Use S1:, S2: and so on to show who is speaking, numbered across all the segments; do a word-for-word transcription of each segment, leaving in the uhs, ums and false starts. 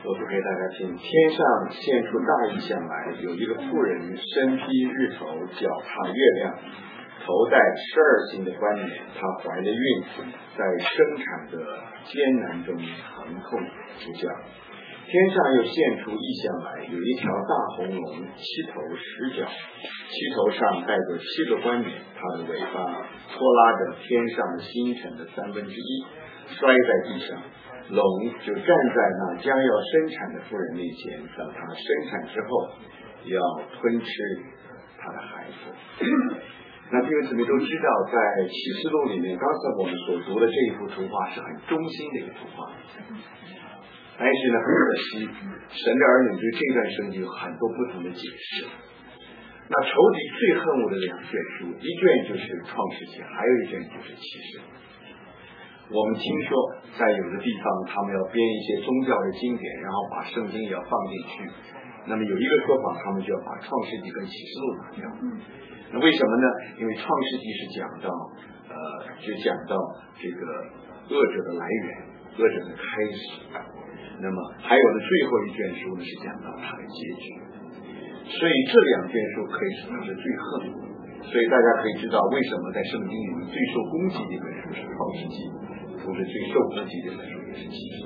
S1: 我读给大家听。天上现出大异象来，有一个妇人身披日头，脚踏月亮，头戴十二星的冠冕，她怀着孕，在生产的艰难中疼痛不叫。天上又现出异象来，有一条大红龙，七头十脚，七头上带着七个冠冕，它的尾巴拖拉着天上的星辰的三分之一，摔在地上。龙就站在那将要生产的妇人面前，等她生产之后要吞吃她的孩子。那弟兄姊妹都知道，在启示录里面，刚才我们所读的这一幅图画是很中心的一个图画，但是呢，很可惜，神的儿女对这段圣经有很多不同的解释。那仇敌最恨恶的两卷书，一卷就是创世纪，还有一卷就是启示。我们听说在有的地方他们要编一些宗教的经典，然后把圣经也要放进去，那么有一个说法，他们就要把创世纪跟启示录拿掉。那为什么呢？因为创世纪是讲到呃，就讲到这个恶者的来源，恶者的开始，那么还有的最后一卷书呢是讲到它的结局。所以这两卷书可以说它是最恨恶的。所以大家可以知道为什么在圣经里面最受攻击的一本书是创世纪，同时最受攻击的一本书也是启示录。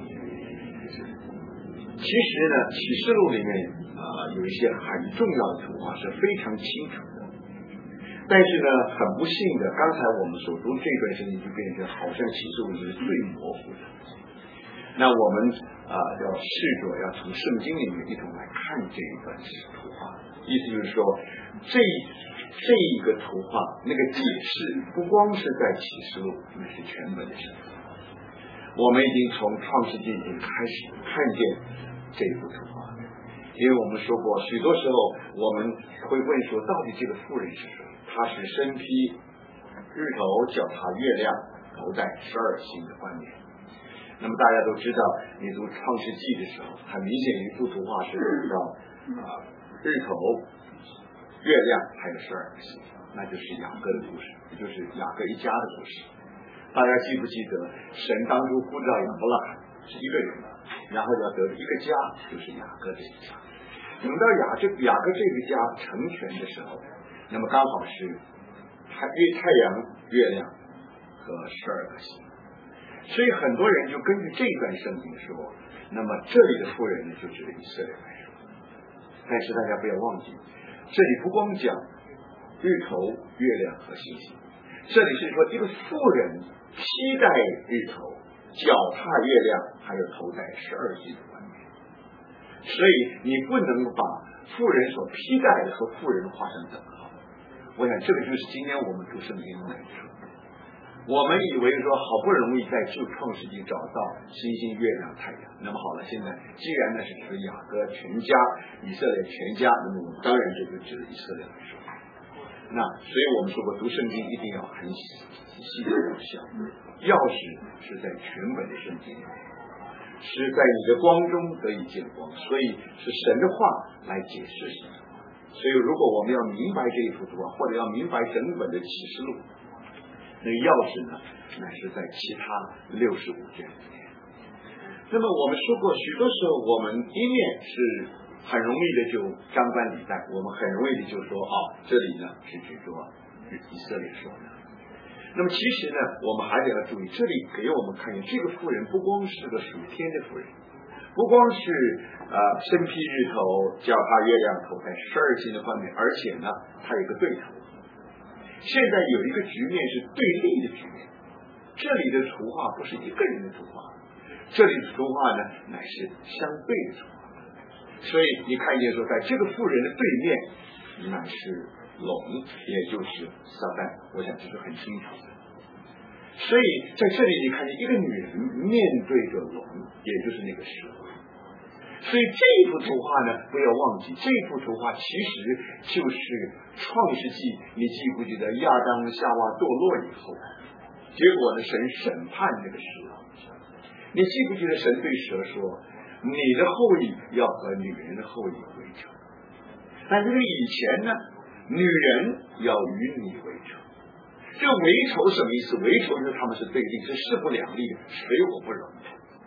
S1: 其实呢，启示录里面啊、呃、有一些很重要的图画是非常清楚的，但是呢，很不幸的，刚才我们所读这段圣经就变成好像启示录是最模糊的。那我们啊、呃、要试着要从圣经里面一同来看这一段图画，意思就是说，这这一个图画那个解释不光是在启示录，那是全本的圣经。我们已经从创世纪已经开始看见这幅图画，因为我们说过，许多时候我们会问说，到底这个妇人是谁？她是身披日头，脚踏月亮，头戴十二星的冠冕。那么大家都知道，你读创世纪的时候，很明显一幅图画是讲到啊、呃、日头、月亮还有十二个星，那就是雅各的故事，也就是雅各一家的故事。大家记不记得，神当初呼召亚伯拉罕是一个人，然后要得一个家，就是雅各这个家。等到雅这雅各这个家成全的时候，那么刚好是太月太阳、月亮和十二个星。所以很多人就根据这段圣经说，那么这里的妇人呢，就指的以色列来说。但是大家不要忘记，这里不光讲日头、月亮和星星，这里是说一个妇人披戴日头，脚踏月亮，还有头戴十二星的冠冕。所以你不能把妇人所披戴的和妇人画上等号。我想这个就是今天我们读圣经的难处。我们以为说好不容易在旧创世纪找到星星、月亮、太阳，那么好了，现在既然呢是指雅各全家、以色列全家，那么我们当然这就指以色列来说。那所以我们说过，读圣经一定要很细细的小，钥匙是在全本的圣经里面，是在你的光中得以见光，所以是神的话来解释神。所以如果我们要明白这一幅图画，或者要明白整本的启示录，那个钥匙呢，乃是在其他六十五卷里面。那么我们说过，许多时候我们一面是很容易的就张冠李戴，我们很容易的就说哦，这里呢是指着以色列说的。那么其实呢，我们还得要注意，这里给我们看见这个妇人不光是个属天的妇人，不光是呃身披日头，脚踏月亮，头戴十二星的冠冕，而且呢，它有一个对头。现在有一个局面是对立的局面，这里的图画不是一个人的图画，这里的图画呢乃是相对的图画。所以你看见说，在这个妇人的对面乃是龙，也就是撒旦，我想这是很清楚的。所以在这里你看见一个女人面对着龙，也就是那个蛇。所以这幅图画呢，不要忘记，这幅图画其实就是创世纪，你记不记得亚当夏娃堕落以后，结果呢神审判这个蛇，你记不记得神对蛇说，你的后裔要和女人的后裔为仇，但是以前呢，女人要与你为仇。这个为仇什么意思？为仇就是他们是对立，是势不两立的，水火不容的。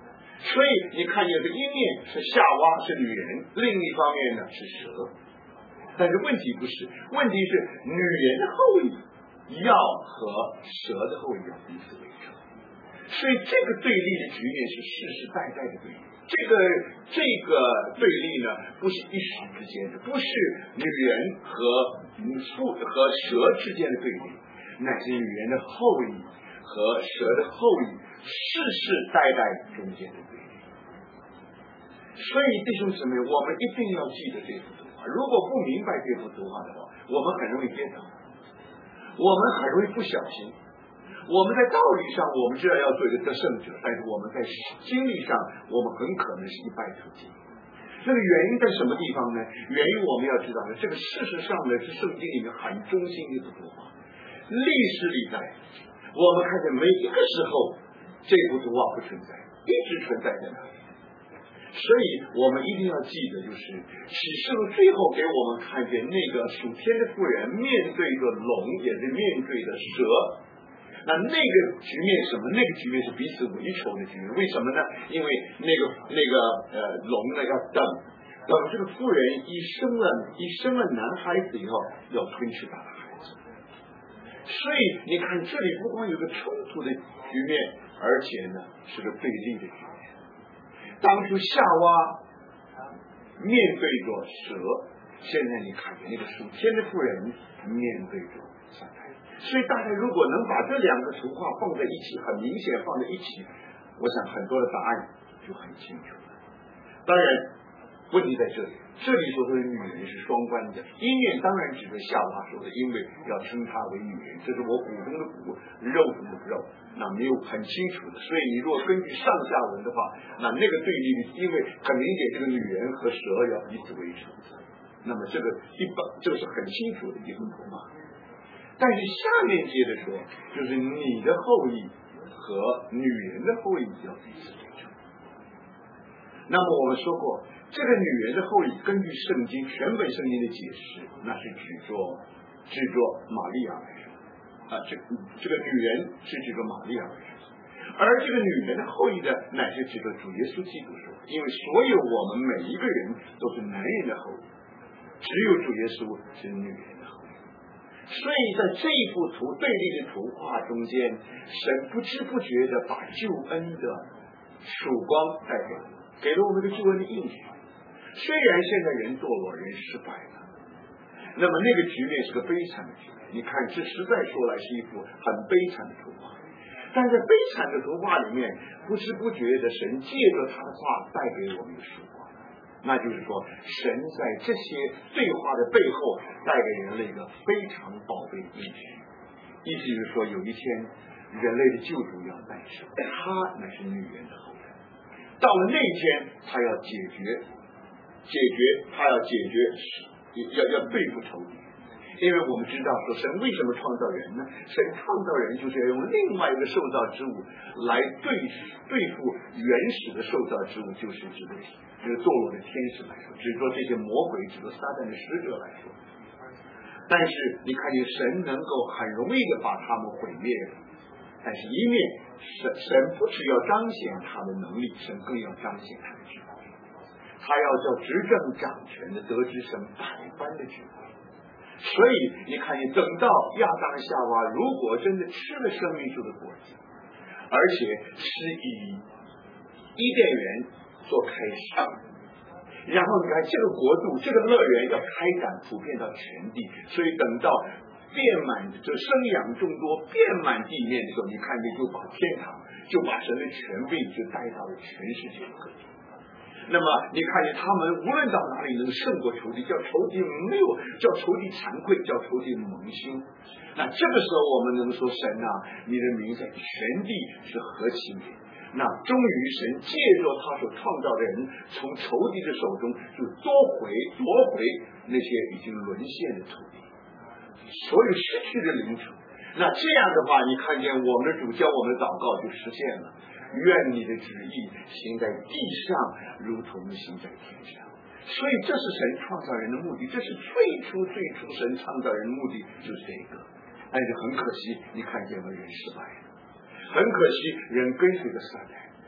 S1: 所以你看见这一面是夏娃是女人，另一方面呢是蛇。但是问题不是，问题是女人的后裔要和蛇的后裔要彼此为仇，所以这个对立的局面是世世代代的对立。这个这个对立呢，不是一时之间的，不是女人和妇和蛇之间的对立，乃是女人的后裔和蛇的后裔世世代代中间的对立。所以弟兄姊妹，我们一定要记得这幅图画。如果不明白这幅图画的话，我们很容易跌倒，我们很容易不小心。我们在道理上我们知道要做一个得胜者，但是我们在经历上我们很可能是一败涂地。这个原因在什么地方呢？原因我们要知道的，这个事实上呢是圣经里面很中心的一幅图画。历史历代我们看见每一个时候这幅图画不存在，一直存在在那里。所以我们一定要记得，就是启示录最后给我们看见那个属天的妇人面对着龙，也是面对着蛇。那那个局面什么？那个局面是彼此为仇的局面。为什么呢？因为那个那个呃龙呢要等等这个妇人一生了一生了男孩子以后，要吞吃他的孩子。所以你看这里不光有个冲突的局面，而且呢是个对立的局面。当初夏娃面对着蛇，现在你看见那个属天的妇人面对着撒旦。所以大家如果能把这两个图画放在一起，很明显放在一起，我想很多的答案就很清楚了。当然问题在这里，这里所说的女人是双关的，一面当然指的夏娃说的，因为要称她为女人，这是我骨中的骨，肉中的肉，那没有很清楚的。所以你如果根据上下文的话，那那个对立，因为很明显这个女人和蛇要彼此为仇，那么这个一般这个是很清楚的一幅图画。但是下面接着说，就是你的后裔和女人的后裔要彼此为仇。那么我们说过，这个女人的后裔根据圣经全本圣经的解释，那是指着指着玛利亚来说啊，这这个女人是指着玛利亚来说，而这个女人的后裔的乃是指着主耶稣基督说，因为所有我们每一个人都是男人的后裔，只有主耶稣是女人的后裔。所以在这一幅图对立的图画中间，神不知不觉的把救恩的曙光带给我们，给了我们一个救恩的应许。虽然现在人堕落，人失败了，那么那个局面是个悲惨的局面。你看，这实在说来是一幅很悲惨的图画，但在悲惨的图画里面，不知不觉的神借着他的话带给我们的曙光。那就是说，神在这些对话的背后带给人类一个非常宝贝的应许，意思就是说，有一天人类的救主要诞生，他乃是女人的后人。到了那一天，他要解决，解决，他要解决，要要对付仇敌。因为我们知道说，神为什么创造人呢？神创造人就是要用另外一个受造之物来对对付原始的受造之物，就是指的这个堕落的天使来说，指着这些魔鬼，指着撒旦的使者来说。但是你看见神能够很容易的把他们毁灭了，但是一面神神不只要彰显他的能力，神更要彰显他的智慧，他要叫执政掌权的得知神百般的智慧。所以你看见等到亚当夏娃如果真的吃了生命树的果子，而且是以伊甸园做开始，然后你看这个国度这个乐园要开展普遍到全地，所以等到遍满就生养众多遍满地面的时候，你看见就把天堂就把神的权柄就带到了全世界各地。那么你看见他们无论到哪里能胜过仇敌，叫仇敌没有，叫仇敌惭愧，叫仇敌蒙羞。那这个时候我们能说，神啊，你的名在全地是何其美。那终于神借着他所创造的人，从仇敌的手中就夺回夺回那些已经沦陷的土地，所有失去的领土。那这样的话，你看见我们的主教我们的祷告就实现了，愿你的旨意行在地上如同行在天上。所以这是神创造人的目的，这是最初最初神创造人的目的，就是这个。但是很可惜，你看见了人失败了，很可惜人跟随着撒旦，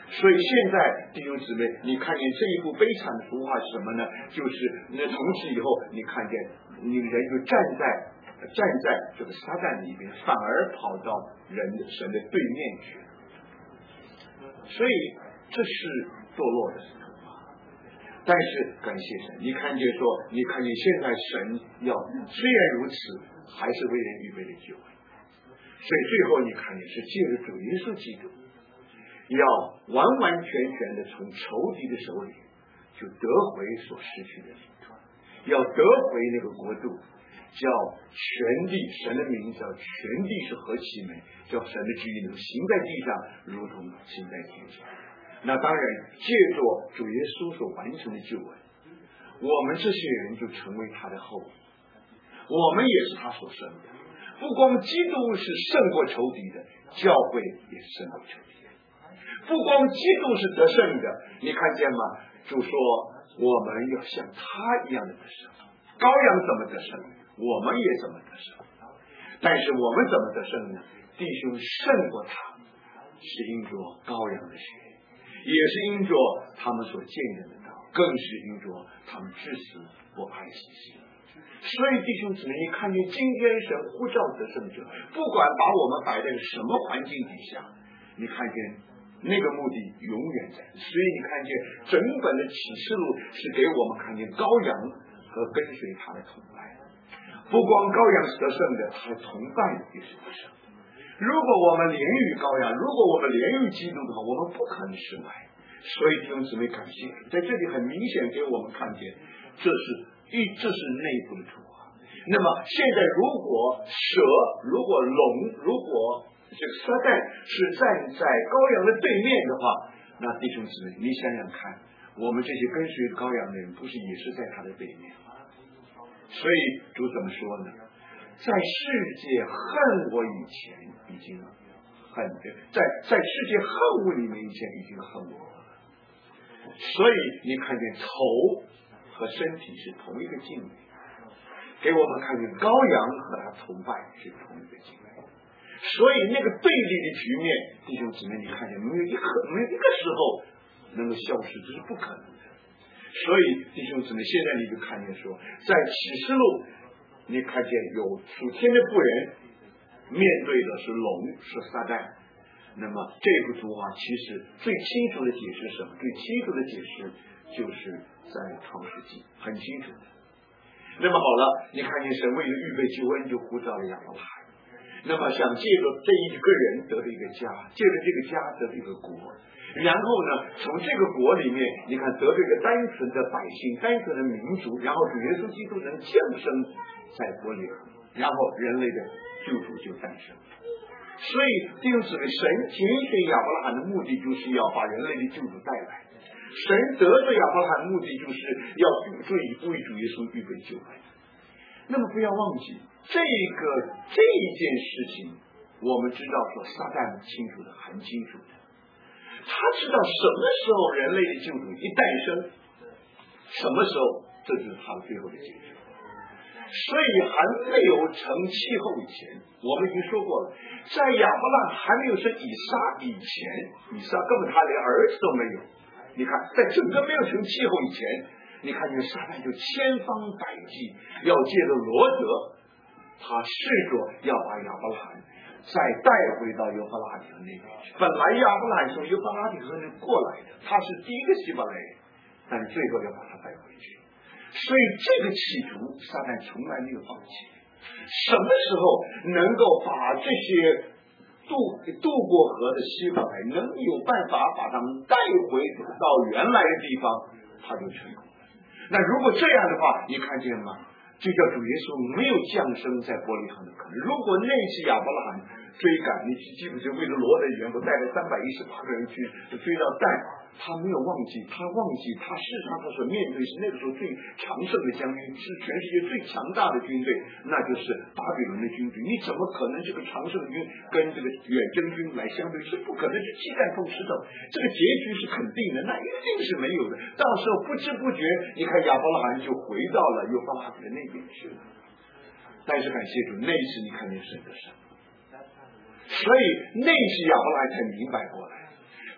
S1: 所以现在弟兄姊妹，你看见这一幅悲惨的图画是什么呢？就是那从此以后，你看见你人就站在站在这个撒旦里边，反而跑到人的神的对面去。所以这是堕落的图画。但是感谢神，你看见说，你看见现在神要虽然如此，还是为人预备了救恩。所以最后你看见是借着主耶稣基督，要完完全全的从仇敌的手里就得回所失去的领土，要得回那个国度，叫全地，神的名叫全地是何其美，叫神的旨意能行在地上，如同行在天上。那当然借着主耶稣所完成的救恩，我们这些人就成为他的后裔，我们也是他所生的。不光基督是胜过仇敌的，教会也是胜过仇敌的。不光基督是得胜的，你看见吗？主说我们要像他一样的得胜。羔羊怎么得胜，我们也怎么得胜。但是我们怎么得胜呢？弟兄胜过他，是因着羔羊的血，也是因着他们所见证的道，更是因着他们至死不爱惜性命。所以弟兄姊妹，你看见今天神呼召得胜者，不管把我们摆在什么环境底下，你看见那个目的永远在。所以你看见整本的启示录是给我们看见羔羊和跟随他的同伴。不光羔羊是得胜的，他的同伴也是得胜的。如果我们连于羔羊，如果我们连于基督的话，我们不可能失败。所以弟兄姊妹感谢，在这里很明显给我们看见，这是一这是内部的图画。那么现在如果蛇，如果龙，如果这个撒旦是站在羔羊的对面的话，那弟兄姊妹，你想想看，我们这些跟随羔羊的人，不是也是在他的对面吗？所以主怎么说呢？在世界恨我以前已经恨，在在世界恨我里面以前已经恨我了。所以你看见头和身体是同一个境界，给我们看见羔羊和他同伴是同一个境界。所以那个对立的局面，弟兄姊妹，你看见没有一个没有一个时候能够消失，这是不可能的。所以弟兄姊妹，现在你就看见说，在启示录你看见有属天的妇人面对的是龙，是撒旦。那么这幅图画其实最清楚的解释是什么？最清楚的解释就是在创世纪，很清楚的。那么好了，你看见神为了预备救恩，就呼召了亚伯拉罕。那么想借着这一个人得了一个家，借着这个家得了一个国，然后呢，从这个国里面，你看得了一个单纯的百姓，单纯的民族，然后主耶稣基督能降生在伯利恒，然后人类的救主就诞生。所以弟兄姊妹，神拣选亚伯拉罕的目的就是要把人类的救主带来。神得罪亚伯拉罕的目的就是要为为主耶稣预备救恩。那么不要忘记这个这一件事情，我们知道说撒旦清楚的，很清楚的，他知道什么时候人类的救主一诞生，什么时候这就是他的最后的结局。所以还没有成气候以前，我们已经说过了，在亚伯拉罕还没有生以撒以前，以撒根本他连儿子都没有。你看，在整个没有成气候以前，你看见撒旦就千方百计要借着罗德，他试着要把亚伯拉罕再带回到幼发拉底河那边去。本来亚伯拉罕从幼发拉底河那过来的，他是第一个希伯来人，但最后要把他带回去。所以这个企图撒旦从来没有放弃。什么时候能够把这些渡渡过河的希伯来能有办法把他们带回到原来的地方，他就成功了。那如果这样的话，你看见吗？就叫主耶稣没有降生在伯利恒的可能。如果那次亚伯拉罕追赶，你记不记得为了罗德缘故带了三百一十八个人去追到但，他没有忘记，他忘记他事实上他所面对是那个时候最强盛的将军，是全世界最强大的军队，那就是巴比伦的军队。你怎么可能这个强盛的军跟这个远征军来相对？是不可能，是鸡蛋碰石头，这个结局是肯定的，那一定是没有的。到时候不知不觉，你看亚伯拉罕就回到了幼发拉底的那边去了。但是感谢主，那一次你看见神的神，所以那次亚伯拉罕才明白过来。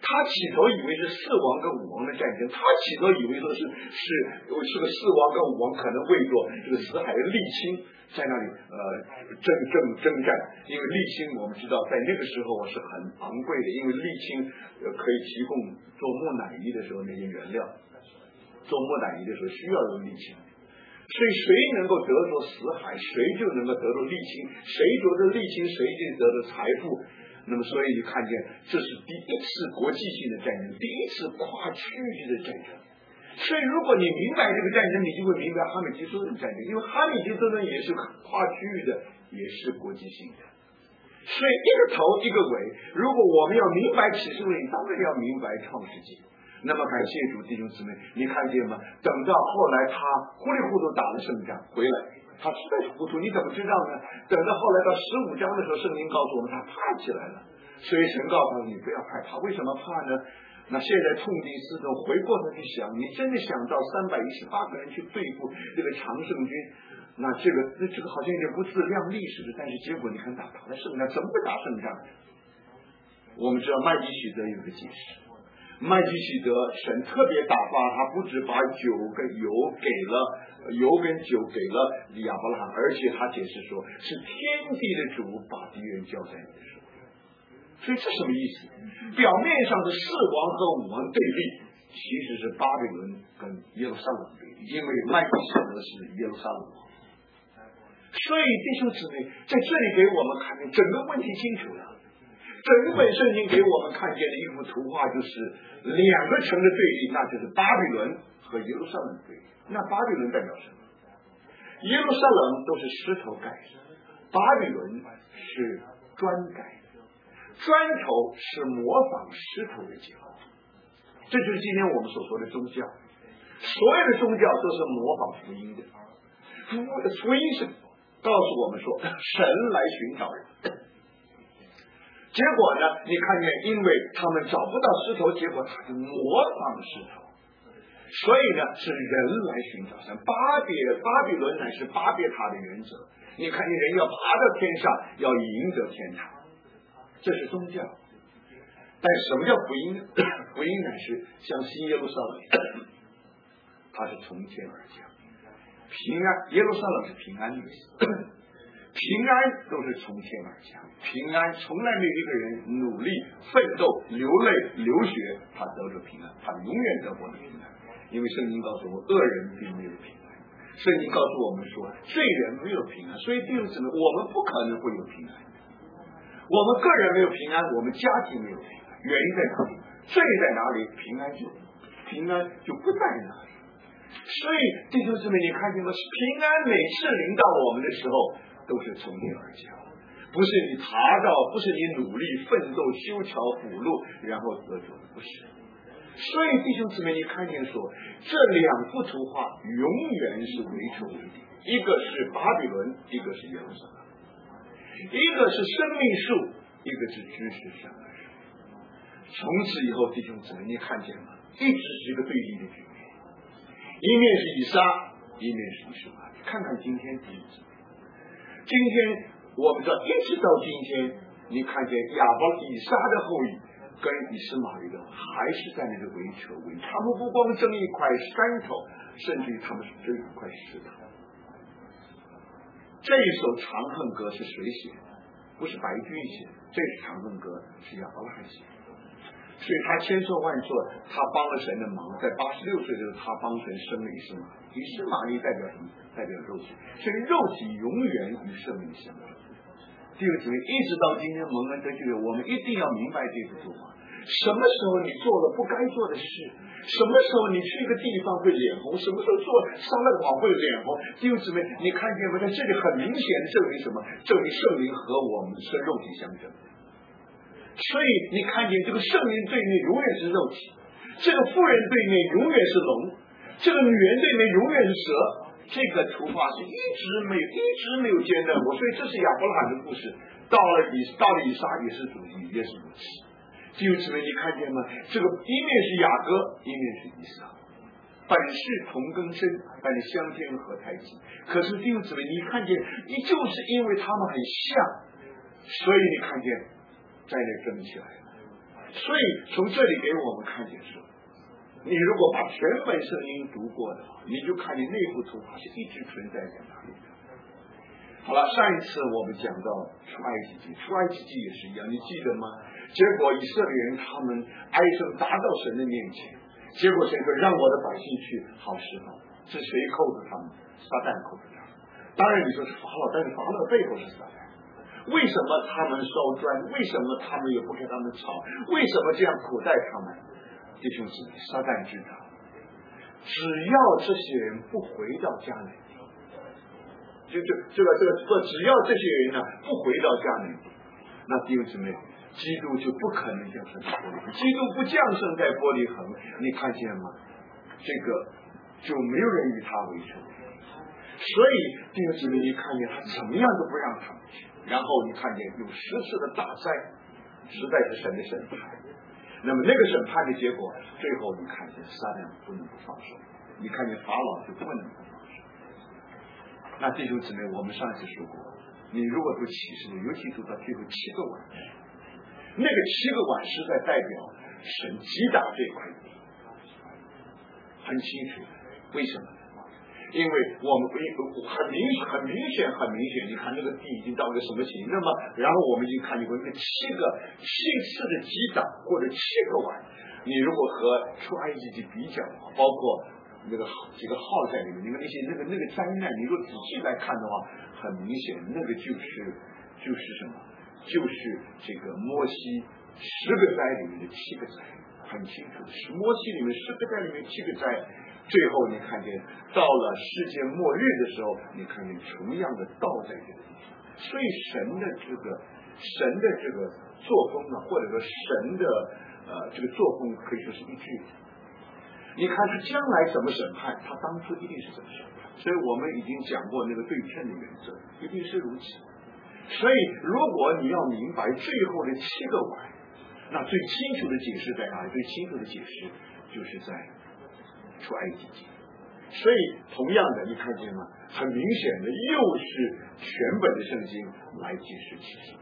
S1: 他起头以为是四王跟五王的战争，他起头以为说是是是个四王跟五王可能为着这个死海的沥青在那里呃征征征战，因为沥青我们知道在那个时候是很昂贵的，因为沥青呃可以提供做木乃伊的时候那些原料，做木乃伊的时候需要用沥青。所以谁能够得着死海，谁就能够得着沥青，谁得着沥青，谁就得着财富。那么，所以你看见，这是第一次国际性的战争，第一次跨区域的战争。所以，如果你明白这个战争，你就会明白哈米吉多顿战争，因为哈米吉多顿也是跨区域的，也是国际性的。所以，一个头一个尾。如果我们要明白启示录，当然要明白创世纪。那么，感谢主弟兄姊妹，你看见吗？等到后来他糊里糊涂打了胜仗回来。他实在是糊涂，你怎么知道呢？等到后来到十五章的时候，圣经告诉我们他怕起来了，所以神告诉他你不要害怕。为什么怕呢？那现在痛定思痛，回过头去想，你真的想到三百一十八个人去对付这个常胜军，那这个那这个好像有点不自量力似的。但是结果你看他打了胜仗，怎么会打胜仗？我们知道麦基洗德有个解释。麦基洗德神特别打发他，不止把酒跟油给了油跟酒给了亚伯拉罕，而且他解释说是天地的主把敌人交在你的手。所以这什么意思？表面上的四王和五王对立，其实是巴比伦跟耶路撒冷对立，因为麦基洗德是耶路撒冷王。所以弟兄姊妹在这里给我们看见整个问题清楚了。整本圣经给我们看见的一幅图画，就是两个城的对立，那就是巴比伦和耶路撒冷对立。那巴比伦代表什么？耶路撒冷都是石头盖的，巴比伦是砖盖的，砖头是模仿石头的结构。这就是今天我们所说的宗教，所有的宗教都是模仿福音的。福福音是告诉我们说，神来寻找人。结果呢？你看见，因为他们找不到石头，结果他就模仿石头，所以呢，是人来寻找神。巴别巴比伦乃是巴别塔的原则。你看见人要爬到天上，要赢得天堂，这是宗教。但什么叫福音？福音乃是像新耶路撒冷，它是从天而降，平安。耶路撒冷是平安的意思。平安都是从天而降，平安从来没有一个人努力奋斗流泪流血他得着平安，他永远得不到平安。因为圣经告诉我，恶人并没有平安，圣经告诉我们说罪人没有平安，所以弟兄姊妹，我们不可能会有平安。我们个人没有平安，我们家庭没有平安，原因在哪里？罪在哪里，平安就平安就不在哪里。所以弟兄姊妹，你看见吗？平安每次临到我们的时候都是从天而降，不是你爬到，不是你努力奋斗修桥补路然后得着的，不是。所以弟兄姊妹，你看见说这两幅图画永远是为仇为敌，一个是巴比伦，一个是耶路撒冷，一个是生命树，一个是知识上的树。从此以后，弟兄姊妹，你看见吗？一直是一个对立的局面，一面是以撒，一面是以实玛利。看看今天弟兄姊妹，今天我们知道，一直到今天，你看见亚伯以撒的后裔跟以实玛利的还是在那个为仇为敌，他们不光争一块山头，甚至于他们是争一块石头。这一首长恨歌是谁写的？不是白居易写的，这是长恨歌是亚伯拉罕写的。所以他千错万错，他帮了神的忙，在八十六岁的时候，他帮神生了以实玛利。以实玛利代表什么？代表肉体，所以肉体永远与圣灵相争。弟兄姊妹，一直到今天蒙恩得救的，我们一定要明白这幅图画。什么时候你做了不该做的事，什么时候你去一个地方会脸红，什么时候做撒了谎会脸红。弟兄姊妹，你看见没？在这里很明显的证明什么？证明圣灵和我们是肉体相争。所以你看见这个圣灵对面永远是肉体，这个妇人对面永远是龙，这个女人对面永远是蛇。这个图画是一直没有一直没有间断过，所以这是亚伯拉罕的故事。到了以到了以撒也是主题，也是如此。弟兄姊妹，你看见吗？这个一面是雅各，一面是以撒，本是同根生，但是相煎何太急。可是弟兄姊妹，你看见，你就是因为他们很像，所以你看见在那争起来了。 所以从这里给我们看见说，你如果把全本圣经读过的话，你就看见那幅图画是一直存在在那里的。好了，上一次我们讲到出埃及记，出埃及记也是一样，你记得吗？结果以色列人他们哀声达到神的面前，结果神说让我的百姓去好时候，是谁扣着他们？撒旦扣着他们。当然你说是法老，但是法老背后是撒旦。为什么他们烧砖？为什么他们也不跟他们吵？为什么这样苦待他们？弟兄姊妹，撒旦知道，只要这些人不回到迦南地，就就这个这个不，只要这些人呢不回到迦南地，那弟兄姊妹，基督就不可能降生在伯利恒。基督不降生在伯利恒，你看见吗？这个就没有人与他为仇。所以弟兄姊妹，你看见他怎么样都不让他们去，然后你看见有十次的大灾，实在是神的审判。那么那个审判的结果，最后你看见撒旦不能不放手，你看见法老就不能不放手。那弟兄姊妹，我们上次说过，你如果读启示录，尤其读到最后七个晚上，那个七个晚是在代表神击打这块地，很清楚。为什么？因为我们很明很明显很明显，你看那个地已经到了什么情形？那么，然后我们已经看见过那七个七次的击打或者七个碗，你如果和出埃及记比较的话，包括那个几个号在里面，你们那些那个那个灾难，你如果仔细来看的话，很明显，那个就是就是什么？就是这个摩西十个灾里面的七个灾，很清楚，是摩西里面十个灾里面七个灾。最后你看见到了世界末日的时候，你看见同样的道在这个地方。所以神的这个神的这个作风呢，或者说神的呃这个作风可以说是一致的。你看他将来怎么审判，他当初一定是怎么审判。所以我们已经讲过那个对称的原则，一定是如此。所以如果你要明白最后的七个碗，那最清楚的解释在哪里？最清楚的解释就是在出埃及记。所以同样的，你看见吗？很明显的，又是全本的圣经来解释启示。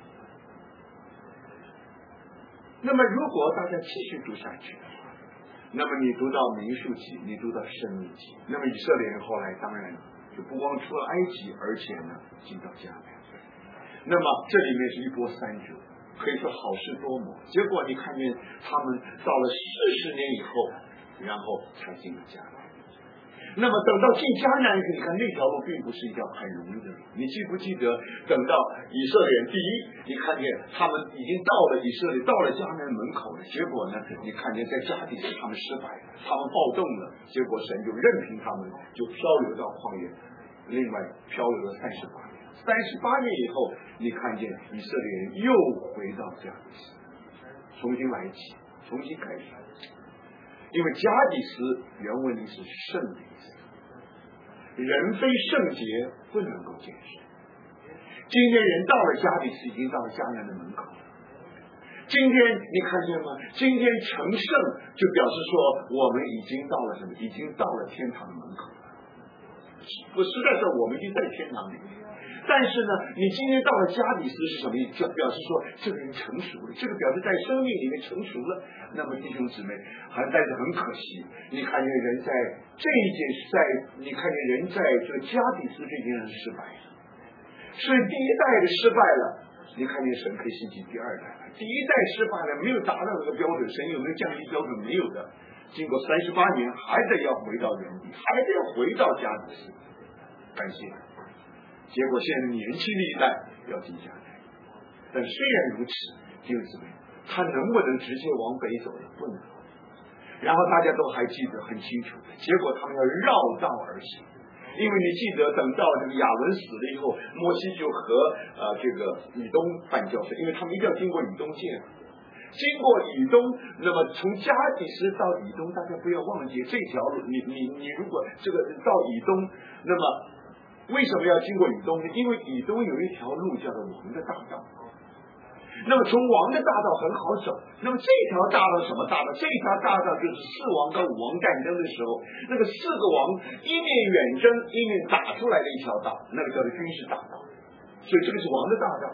S1: 那么如果大家继续读下去的话，那么你读到民数记，你读到申命记，那么以色列人后来当然就不光出了埃及，而且呢进到迦南。那么这里面是一波三折，可以说好事多磨。结果你看见他们到了四十年以后，然后才进了迦南。那么等到进迦南，你看那条路并不是一条很容易的路。你记不记得，等到以色列人，第一，你看见他们已经到了以色列，到了迦南门口了。结果呢，你看见在迦底是他们失败了，他们暴动了，结果神就任凭他们就漂流到旷野，另外漂流了三十八年。三十八年以后，你看见以色列人又回到迦底斯，重新来起，重新开始。因为迦底斯原文里是圣的意思，人非圣洁不能够见神。今天人到了迦底斯，已经到了迦南的门口了。今天你看见吗？今天成圣就表示说我们已经到了什么？已经到了天堂的门口了。我实在说我们已经在天堂里面。但是呢，你今天到了迦底斯是什么意思？表示说这个人成熟了，这个表示在生命里面成熟了。那么弟兄姊妹，还但是很可惜，你看见人在这一件在，你看见人在这个迦底斯这件事失败了。所以第一代的失败了，你看见神可以兴起第二代了。第一代失败了，没有达到这个标准，神有没有降低标准？没有的。经过三十八年，还得要回到原地，还得要回到迦底斯。感谢。结果现在年轻的一代要进迦南，但虽然如此，弟兄姊妹，他能不能直接往北走呢？不能。然后大家都还记得很清楚，结果他们要绕道而行，因为你记得，等到这个亚伦死了以后，摩西就和呃这个以东办交涉，因为他们一定要经过以东界。经过以东，那么从迦底斯到以东，大家不要忘记这条路。你你你如果这个到以东，那么为什么要经过以东呢？因为以东有一条路叫做王的大道。那么从王的大道很好走，那么这条大道什么大道？这条大道就是四王跟五王战争的时候，那个四个王一面远征一面打出来的一条道，那个叫做军事大道。所以这个是王的大道。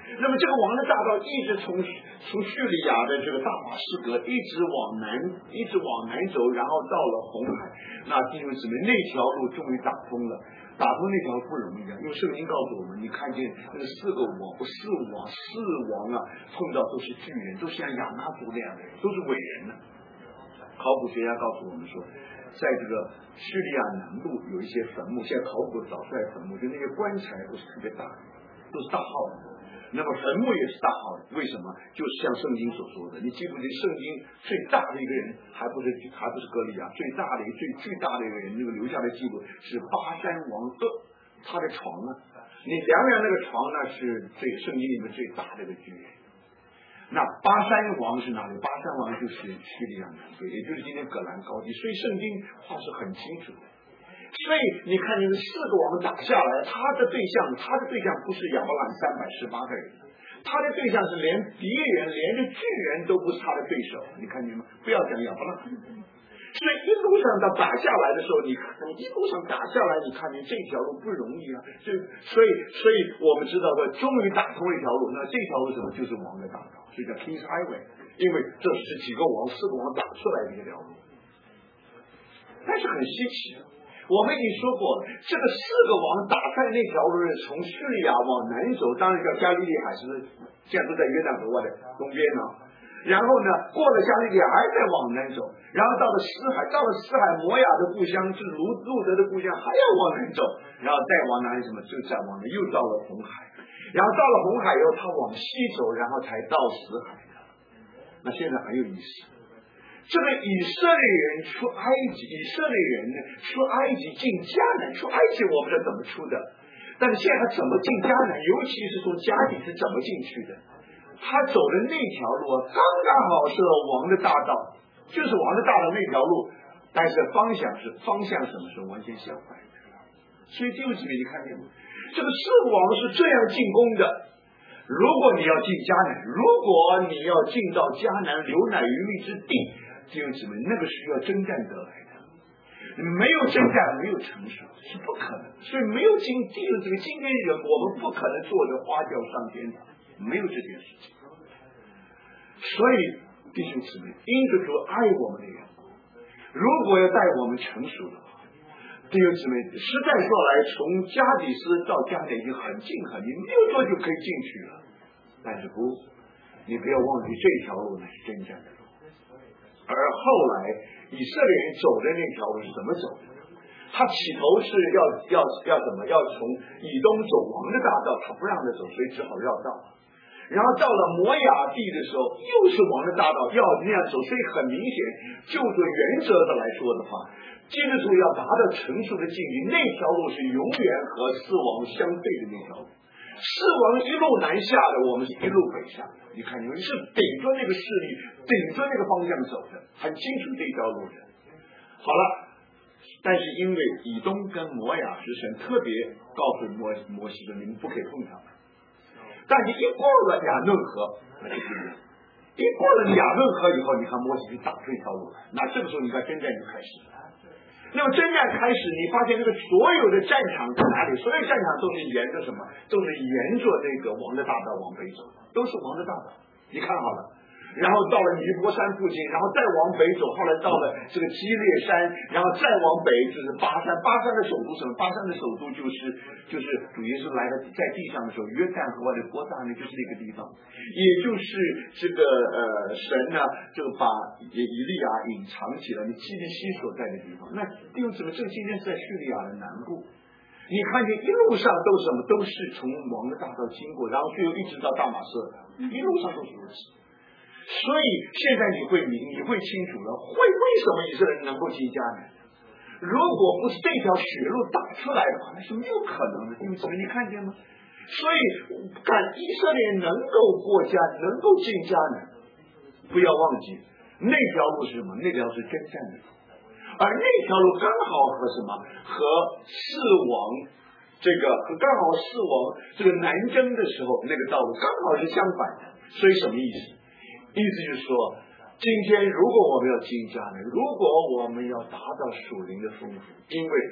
S1: 那么这个王的大道一直从从叙利亚的这个大马士革一直往南，一直往南走，然后到了红海。那弟兄姊妹，那条路终于打通了。打通那条路不容易啊，因为圣经告诉我们，你看见那个四个王、四王、四王啊，碰到都是巨人，都像亚拿族那样的人，都是伟人呢、啊。考古学家告诉我们说，在这个叙利亚南部有一些坟墓，现在考古找出来坟墓，就那些棺材都是特别大，都是大号的。那么坟墓也是大号的，为什么？就是像圣经所说的，你记不记得圣经最大的一个人，还不是还不是歌利亚，最大的一最巨大的一个人，那个留下的记录是巴山王噩，他的床呢，你量量那个床呢，是最圣经里面最大的一个巨人。那巴山王是哪里？巴山王就是叙利亚南部，也就是今天葛兰高地，所以圣经话是很清楚的。所以你看，这个四个王打下来，他的对象，他的对象不是亚伯兰三百十八个人，他的对象是连敌人、连着巨人都不是他的对手。你看见吗？不要讲亚伯兰。所以一路上他打下来的时候，你看一路上打下来，你看见这条路不容易啊。所以，所以，所以我们知道说，终于打通了一条路。那这条路什么？就是王的大道，所以叫 King's Highway， 因为这是几个王、四个王打出来的一条路。但是很稀奇。我们已经说过，这个四个王打开那条路是从叙利亚往南走，当然叫加利利海，是现在都在约旦河外的东边呢。然后呢，过了加利利海还在往南走，然后到了死海，到了死海摩亚的故乡，是路路德的故乡，还要往南走，然后再往哪里什么，就再往南，又到了红海，然后到了红海以后，他往西走，然后才到死海的。那现在很有意思。这个以色列人出埃及，以色列人呢出埃及进迦南，出埃及我不知道怎么出的，但是现在他怎么进迦南，尤其是从迦底是怎么进去的？他走的那条路刚刚好是王的大道，就是王的大道那条路，但是方向是方向什么时候完全相反的。所以弟兄姊妹，你看见吗？这个四王是这样进攻的。如果你要进迦南，如果你要进到迦南流奶与蜜之地，弟兄姊妹，那个是要征战得来的，没有征战没有成熟是不可能。所以没有今弟兄姊妹，今天人我们不可能坐着花轿上天堂，没有这件事情。所以弟兄姊妹，因着主爱我们的人，如果要带我们成熟的话，弟兄姊妹，实在说来，从加底斯到迦南已经很近很近，没有多久可以进去了。但是不，你不要忘记这条路呢是征战的路。而后来以色列人走的那条路是怎么走的？他起头是要要要怎么？要从以东走王的大道，他不让他走，所以只好绕道。然后到了摩亚地的时候，又是王的大道，要那样走，所以很明显，就着原则的来说的话，基督徒要达到成熟的境界，那条路是永远和四王相对的那条路。四王一路南下的，我们是一路北下的。你看，你们是顶着那个势力，顶着那个方向走的，很清楚这条路的。好了，但是因为以东跟摩亚是神特别告诉摩摩西的，你们不可以碰他们。但是一过了亚嫩河，那就不一样。一过了亚嫩河以后，你看摩西就打出一条路来，那这个时候你看征战就开始了。那么征战开始，你发现这个所有的战场在哪里？所有战场都是沿着什么？都是沿着这个王的大道往北走，都是王的大道。你看好了。然后到了尼泊山附近，然后再往北走，后来到了这个基列山，然后再往北就是巴山。巴山的首都什么？巴山的首都就是就是主耶稣来的在地上的时候，约旦河外的伯大尼就是那个地方，也就是这个呃神呢就把以利亚隐藏起了你基利西所在的地方。那弟兄姊妹，这个今天是在叙利亚的南部。你看见一路上都是什么？都是从王的大道经过，然后最后一直到大马色，一路上都是如此。所以现在你会明，你会清楚了，会为什么以色列人能够进迦南？如果不是这条血路打出来的话，那是没有可能的。因为什么？你看见吗？所以，敢以色列人能够过迦，能够进迦南，不要忘记那条路是什么？那条是征战的路，而那条路刚好和什么？和四王这个和刚好四王这个南征的时候那个道路刚好是相反的。所以什么意思？意思就是说，今天如果我们要进迦南，如果我们要达到属灵的丰富，因为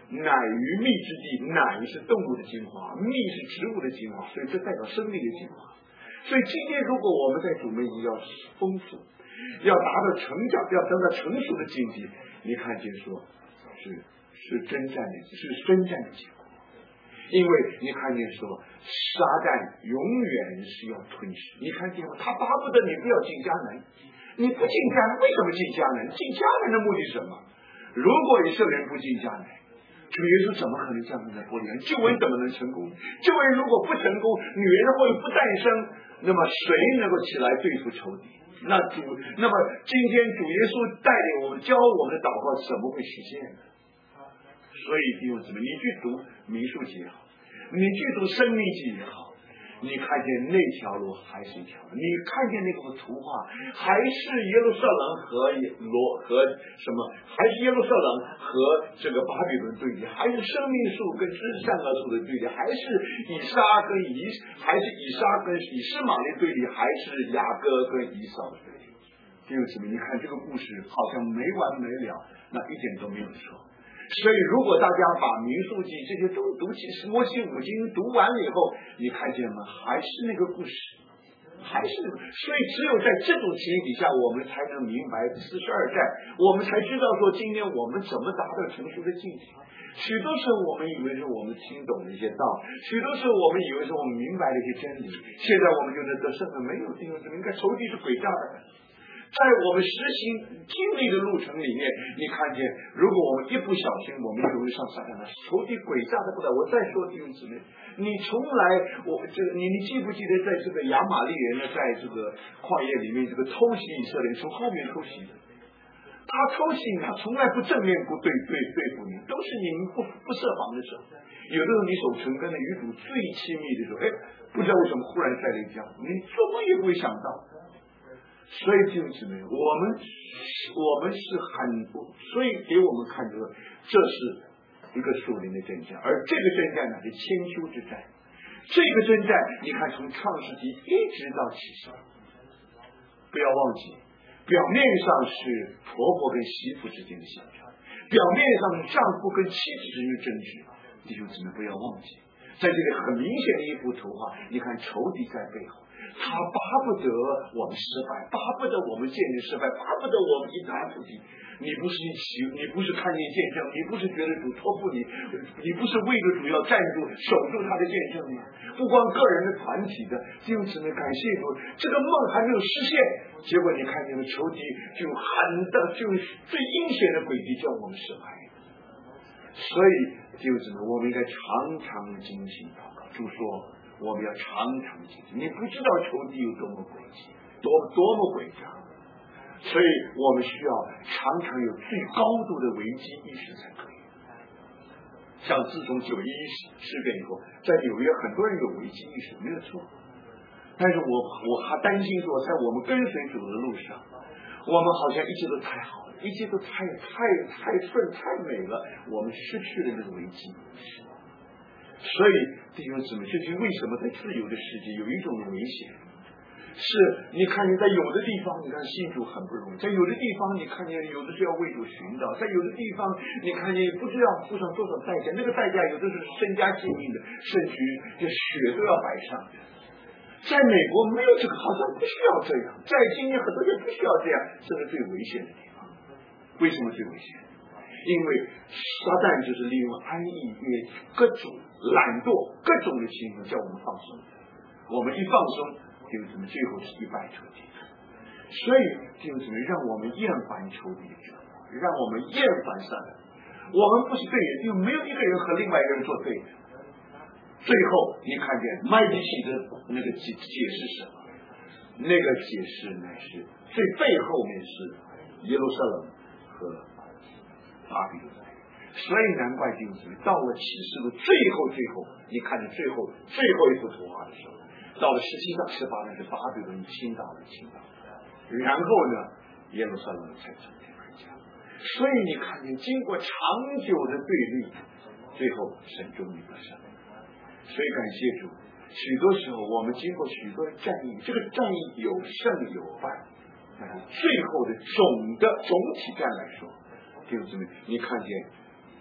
S1: 奶于蜜之地，奶是动物的精华，蜜是植物的精华，所以这代表生命的精华。所以今天如果我们在主内要丰富，要达到成长，要得到成熟的境地，你看见说是是征战的，是征战的结果。因为你看见说撒旦永远是要吞噬，你看见吗？他巴不得你不要进迦南，你不进迦南，为什么进迦南？进迦南的目的是什么？如果以色列人不进迦南，主耶稣怎么可能降生在伯利恒？救恩怎么能成功？救恩如果不成功，女人会不诞生，那么谁能够起来对付仇敌？那主，那么今天主耶稣带领我们，教我们的祷告怎么会实现呢？所以弟兄姊妹，你去读民数记也好，你去读生命记也好，你看见那条路还是一条路，你看见那个图画还是耶路撒冷和罗和什么，还是耶路撒冷和这个巴比伦对立，还是生命树跟知识善恶树的对立，还是以撒跟以还是以撒跟以斯玛利对立，还是雅各跟以扫的对立。弟兄姊妹，你看这个故事好像没完没了，那一点都没有错。所以如果大家把民数记这些都读起，摩西五经读完了以后，你看见吗？还是那个故事，还是那个。所以只有在这种情形底下，我们才能明白四十二代，我们才知道说今天我们怎么达到成熟的境界。许多时候我们以为是我们听懂了一些道，许多时候我们以为是我们明白了一些真理，现在我们就能得胜了。没有弟兄姊妹，应该仇敌是诡诈的。在我们实行经历的路程里面，你看见，如果我们一不小心，我们就会上撒旦的仇敌诡诈的不来。我再说弟兄姊妹，你从来我这个你你记不记得，在这个亚玛利人呢，在这个旷野里面，这个偷袭以色列，从后面偷袭的。他偷袭他从来不正面不对对对付你，都是你们不不设防的时候。有的时候你守城跟那与主最亲密的时候，哎，不知道为什么忽然晒了一跤，你做梦也不会想到。所以弟兄姊妹，我们我们是很，所以给我们看出这是一个属灵的征战，而这个征战呢是千秋之战。这个征战，你看从创世纪一直到启示，不要忘记，表面上是婆婆跟媳妇之间的相争，表面上是丈夫跟妻子之间的争执。弟兄姊妹不要忘记，在这里很明显的一幅图画，你看仇敌在背后。他巴不得我们失败，巴不得我们建立失败，巴不得我们一塌涂地。你不是一起，你不是看见见证，你不是觉得主托付你，你不是为着主要站住守住他的见证吗？不光个人的团体的，弟兄姊妹感谢主，这个梦还没有实现，结果你看见了仇敌就狠的，就最阴险的诡计叫我们失败。所以弟兄姊妹，我们应该常常警醒祷告。主说我们要常常记住，你不知道仇敌有多么诡计，多多么诡诈，所以我们需要常常有最高度的危机意识才可以。像自从九一一事变以后，在纽约很多人有危机意识，没有错。但是我我还担心说，在我们跟随主的路上，我们好像一切都太好了，一切都太太太顺太美了，我们失去了那个危机意识。所以弟兄姊妹，这是为什么在自由的世界有一种危险，是你看见在有的地方你看信主很不容易，在有的地方你看见有的是要为主寻找，在有的地方你看见不知道付上多少代价，那个代价有的是身家性命的，甚至于这血都要摆上的。在美国没有这个，好像不需要这样，在今天很多人不需要这样，这是最危险的地方。为什么最危险？因为撒旦就是利用安逸、各种懒惰、各种的情况叫我们放松，我们一放松，弟兄姊妹最后是一败涂地。所以弟兄姊妹，让我们厌烦仇敌的折磨，让我们厌烦撒旦。我们不是对人，因为没有一个人和另外一个人做对的。最后你看见麦基洗德那个解解释什么？那个解释乃是最背后面是耶路撒冷和巴比伦。所以难怪弟兄姊妹，到了启示录最后最后，你看见最后最后一幅图画的时候，到了十七到十八呢是巴比伦倾倒了倾倒了，然后呢耶路撒冷才成天而降。所以你看见经过长久的对立，最后神终于得胜。所以感谢主，许多时候我们经过许多的战役，这个战役有胜有败，但是最后的总的总体战来说，弟兄姊妹，你看见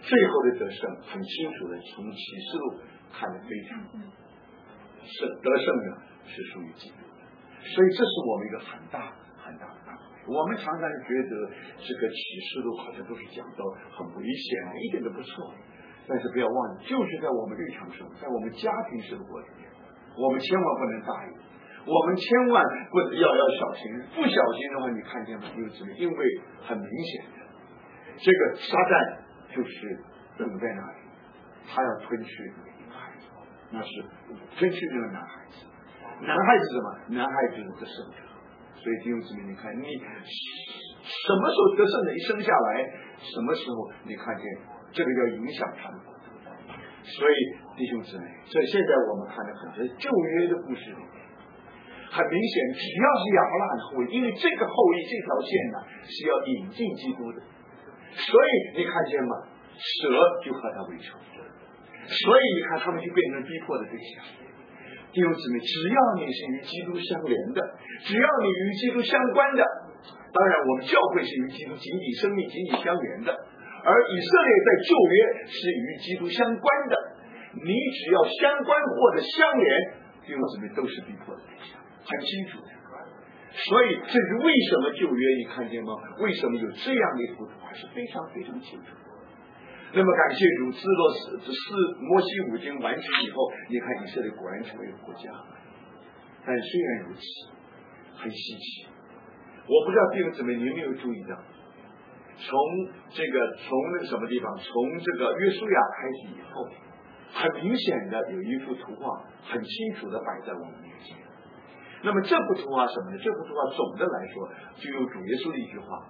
S1: 最后的得胜很清楚的，从启示录看得非常是得胜的是属于基督的，所以这是我们一个很大很大的大。我们常常觉得这个启示录好像都是讲到很危险的，一点都不错。但是不要忘记，就是在我们日常生活，在我们家庭生活里面，我们千万不能大意，我们千万不要要小心。不小心的话，你看见吗？就是因为很明显的，这个撒旦就是等在那里，他要吞噬女孩子，那是吞噬这个男孩子。男孩子什么？男孩子是得胜者。所以弟兄姊妹，你看你什么时候得胜的？一生下来，什么时候你看见这个要影响他的？所以弟兄姊妹，所以现在我们看的很多旧约的故事里面，很明显，只要是亚伯拉罕的后裔，因为这个后裔这条线呢是要引进基督的，所以你看见吗？蛇就和他为仇，所以你看他们就变成逼迫的对象。弟兄姊妹，只要你是与基督相连的，只要你与基督相关的，当然我们教会是与基督紧紧生命紧紧相连的，而以色列在旧约是与基督相关的，你只要相关或者相连，弟兄姊妹都是逼迫的对象，很清楚的。所以这是为什么旧约你看见吗？为什么有这样的一幅图画是非常非常清楚的。那么感谢主，斯罗斯四摩西五经完成以后，你看以色列果然成为国家。但虽然如此，很稀奇。我不知道弟兄姊妹你有没有注意到，从这个从那个什么地方，从这个约书亚开始以后，很明显的有一幅图画，很清楚的摆在我们面前。那么这幅图画什么呢？这幅图画总的来说就有主耶稣的一句话。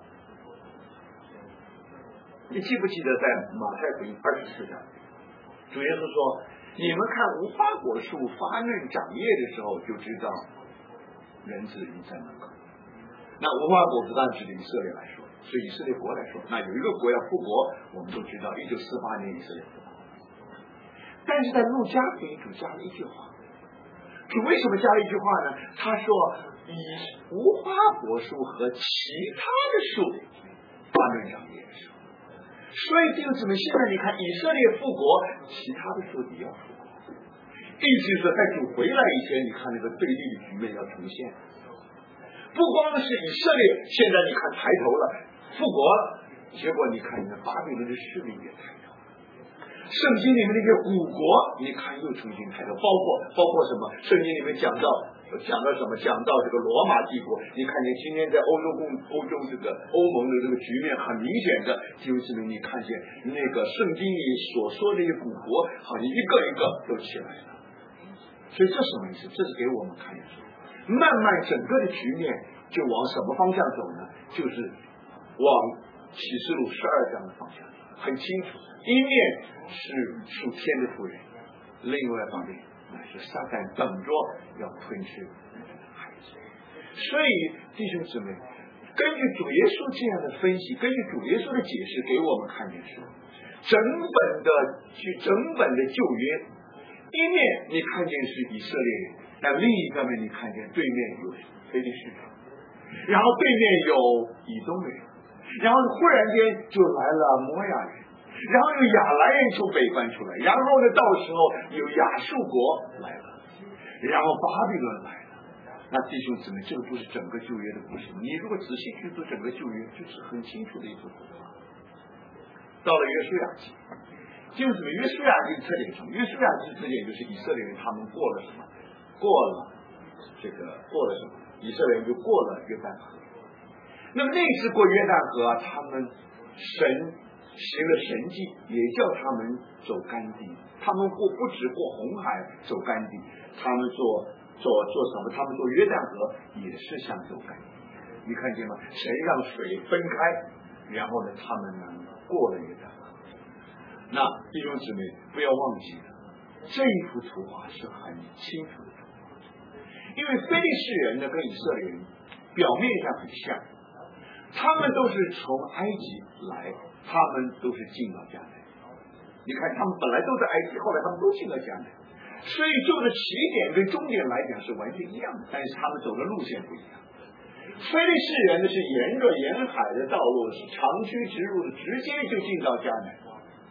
S1: 你记不记得在马太福音二十四章，主耶稣说：“你们看无花果树发嫩长叶的时候，就知道人子已在门口。”那无花果不但是以色列来说，是以色列国来说，那有一个国要复国，我们都知道，一九四八年以色列复国。但是在路加福音主加了一句话，主为什么加了一句话呢？他说：“以无花果树和其他的树发嫩长叶的时候。”所以弟兄姊妹，现在你看以色列复国，其他的树也要复国，意思是在主回来以前，你看那个对立的局面要重现。不光是以色列，现在你看抬头了，复国了，结果你看你的巴比伦的势力也抬头。圣经里面那些古国，你看又重新抬头，包括包括什么？圣经里面讲到讲到什么？讲到这个罗马帝国。你看见今天在欧洲共欧洲这个欧盟的这个局面，很明显的，就是你看见那个圣经里所说的那些古国，好像一个一个都起来了。所以这什么意思？这是给我们看的，慢慢整个的局面就往什么方向走呢？就是往启示录十二章的方向，很清楚。一面是属天的妇人，另外一方面乃是撒旦等着要吞噬孩子。所以弟兄姊妹，根据主耶稣这样的分析，根据主耶稣的解释，给我们看见说，整本的整本的旧约，一面你看见是以色列人，那另一方面你看见对面有非利士人，然后对面有以东人，然后忽然间就来了摩亚人。然后有亚兰人从北方出来，然后呢，到时候有亚述国来了，然后巴比伦来了。那弟兄姊妹，这个就是整个旧约的故事。你如果仔细去读整个旧约，就是很清楚的一幅图画。到了约书亚记，弟兄姊妹，约书亚记特点是什么？约书亚记特点就是以色列人他们过了什么？过了这个过了什么？以色列人就过了约旦河。那么那次过约旦河，他们神行了神迹，也叫他们走干地。他们不不止过红海走干地，他们做做做什么？他们做约旦河也是像走干地。你看见吗？神让水分开，然后呢，他们呢过了约旦河。那弟兄姊妹不要忘记了，这一幅图画是很清楚的图画，因为非利士人呢跟以色列人表面上很像，他们都是从埃及来。他们都是进到迦南，你看他们本来都在埃及，后来他们都进了迦南，所以就的起点跟终点来讲是完全一样的，但是他们走的路线不一样。非利士人呢是沿着沿海的道路，是长驱直入的，直接就进到迦南。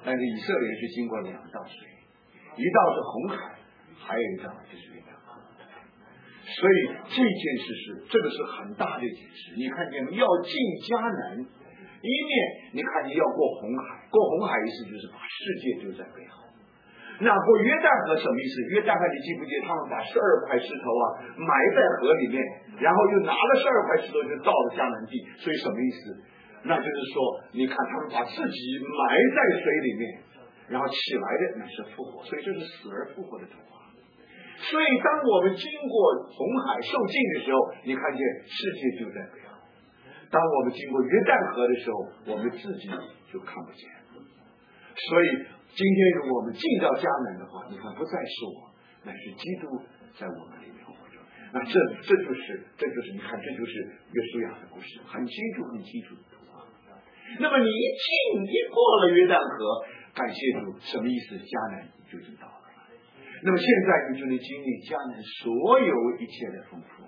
S1: 但是以色列是经过两道水，一道是红海，还有一道就是约旦河。所以这件事是这个是很大的一件事。你看见要进迦南，一面你看见要过红海，过红海意思就是把世界丢在背后。那过约旦河什么意思？约旦河你记不记得他们把十二块石头啊埋在河里面，然后又拿了十二块石头就到了迦南地，所以什么意思？那就是说你看他们把自己埋在水里面，然后起来的那是复活，所以这是死而复活的图画。所以当我们经过红海受尽的时候，你看见世界就在背后；当我们经过约旦河的时候，我们自己就看不见。所以今天如果我们进到迦南的话，你看不再是我，乃是基督在我们里面活着。那这这就是这就是你看这就是约书亚的故事，很清楚很清楚的图画。那么你一进一过了约旦河，感谢主，什么意思？迦南就知道了。那么现在你就能经历迦南所有一切的丰富。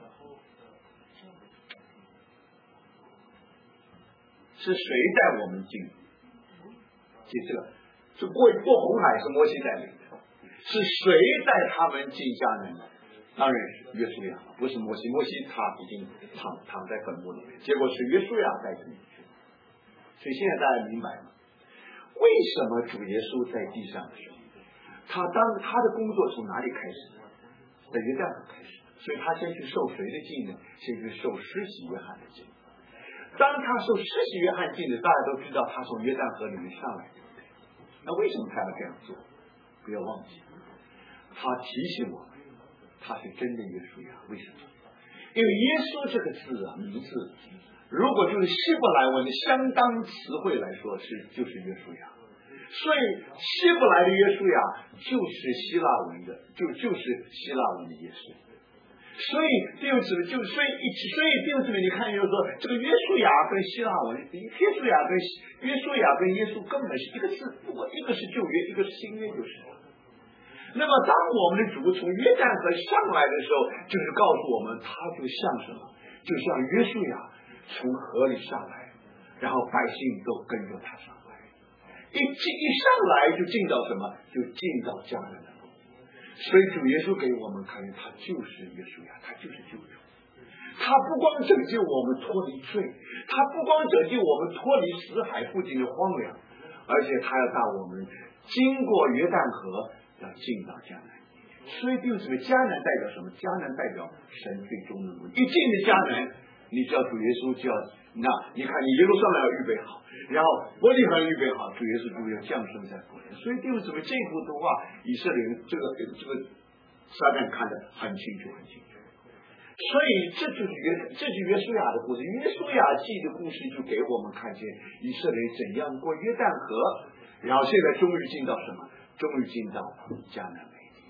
S1: 是谁带我们进？记这个，是过过红海是摩西带领的，是谁带他们进迦南的？当然是约书亚，不是摩西。摩西他已经躺躺在坟墓里面，结果是约书亚带进去。所以现在大家明白吗？为什么主耶稣在地上的时候，他当他的工作从哪里开始？在约旦河开始，所以他先去受谁的浸呢？先去受施洗约翰的浸。当他受施洗约翰浸的，大家都知道他从约旦河里面上来，对不对？那为什么他要这样做？不要忘记，他提醒我们，他是真的约书亚。为什么？因为耶稣这个字啊，名字，如果就是希伯来文的相当词汇来说，是就是约书亚。所以希伯来的约书亚就是希腊文的，就就是希腊文的耶稣。所以弟兄姊妹，就所以所以弟兄姊妹，你看就是说，这个约书亚跟希腊文，约书亚跟约书亚跟耶稣根本是一个字，不过一个是旧约，一个是新约，就是。那么当我们的主从约旦河上来的时候，就是告诉我们，他就像什么？就像约书亚从河里上来，然后百姓都跟着他上来。一进一上来就进到什么？就进到迦南的路。所以主耶稣给我们看见，他就是约书亚，他就是救主。他不光拯救我们脱离罪，他不光拯救我们脱离死海附近的荒凉，而且他要带我们经过约旦河，要进到迦南。所以弟兄姊妹，迦南代表什么？迦南代表神最终的路。一进了迦南，你知道主耶稣就要，那你看你耶路撒冷要预备好，然后伯利恒预备好，主耶稣就要降生在伯利恒。所以弟兄姊妹，这幅图画，以色列人这个这个撒旦看得很清楚很清楚。所以这就是约这就是约书亚的故事，约书亚记的故事就给我们看见以色列怎样过约旦河，然后现在终于进到什么？终于进到迦南美地。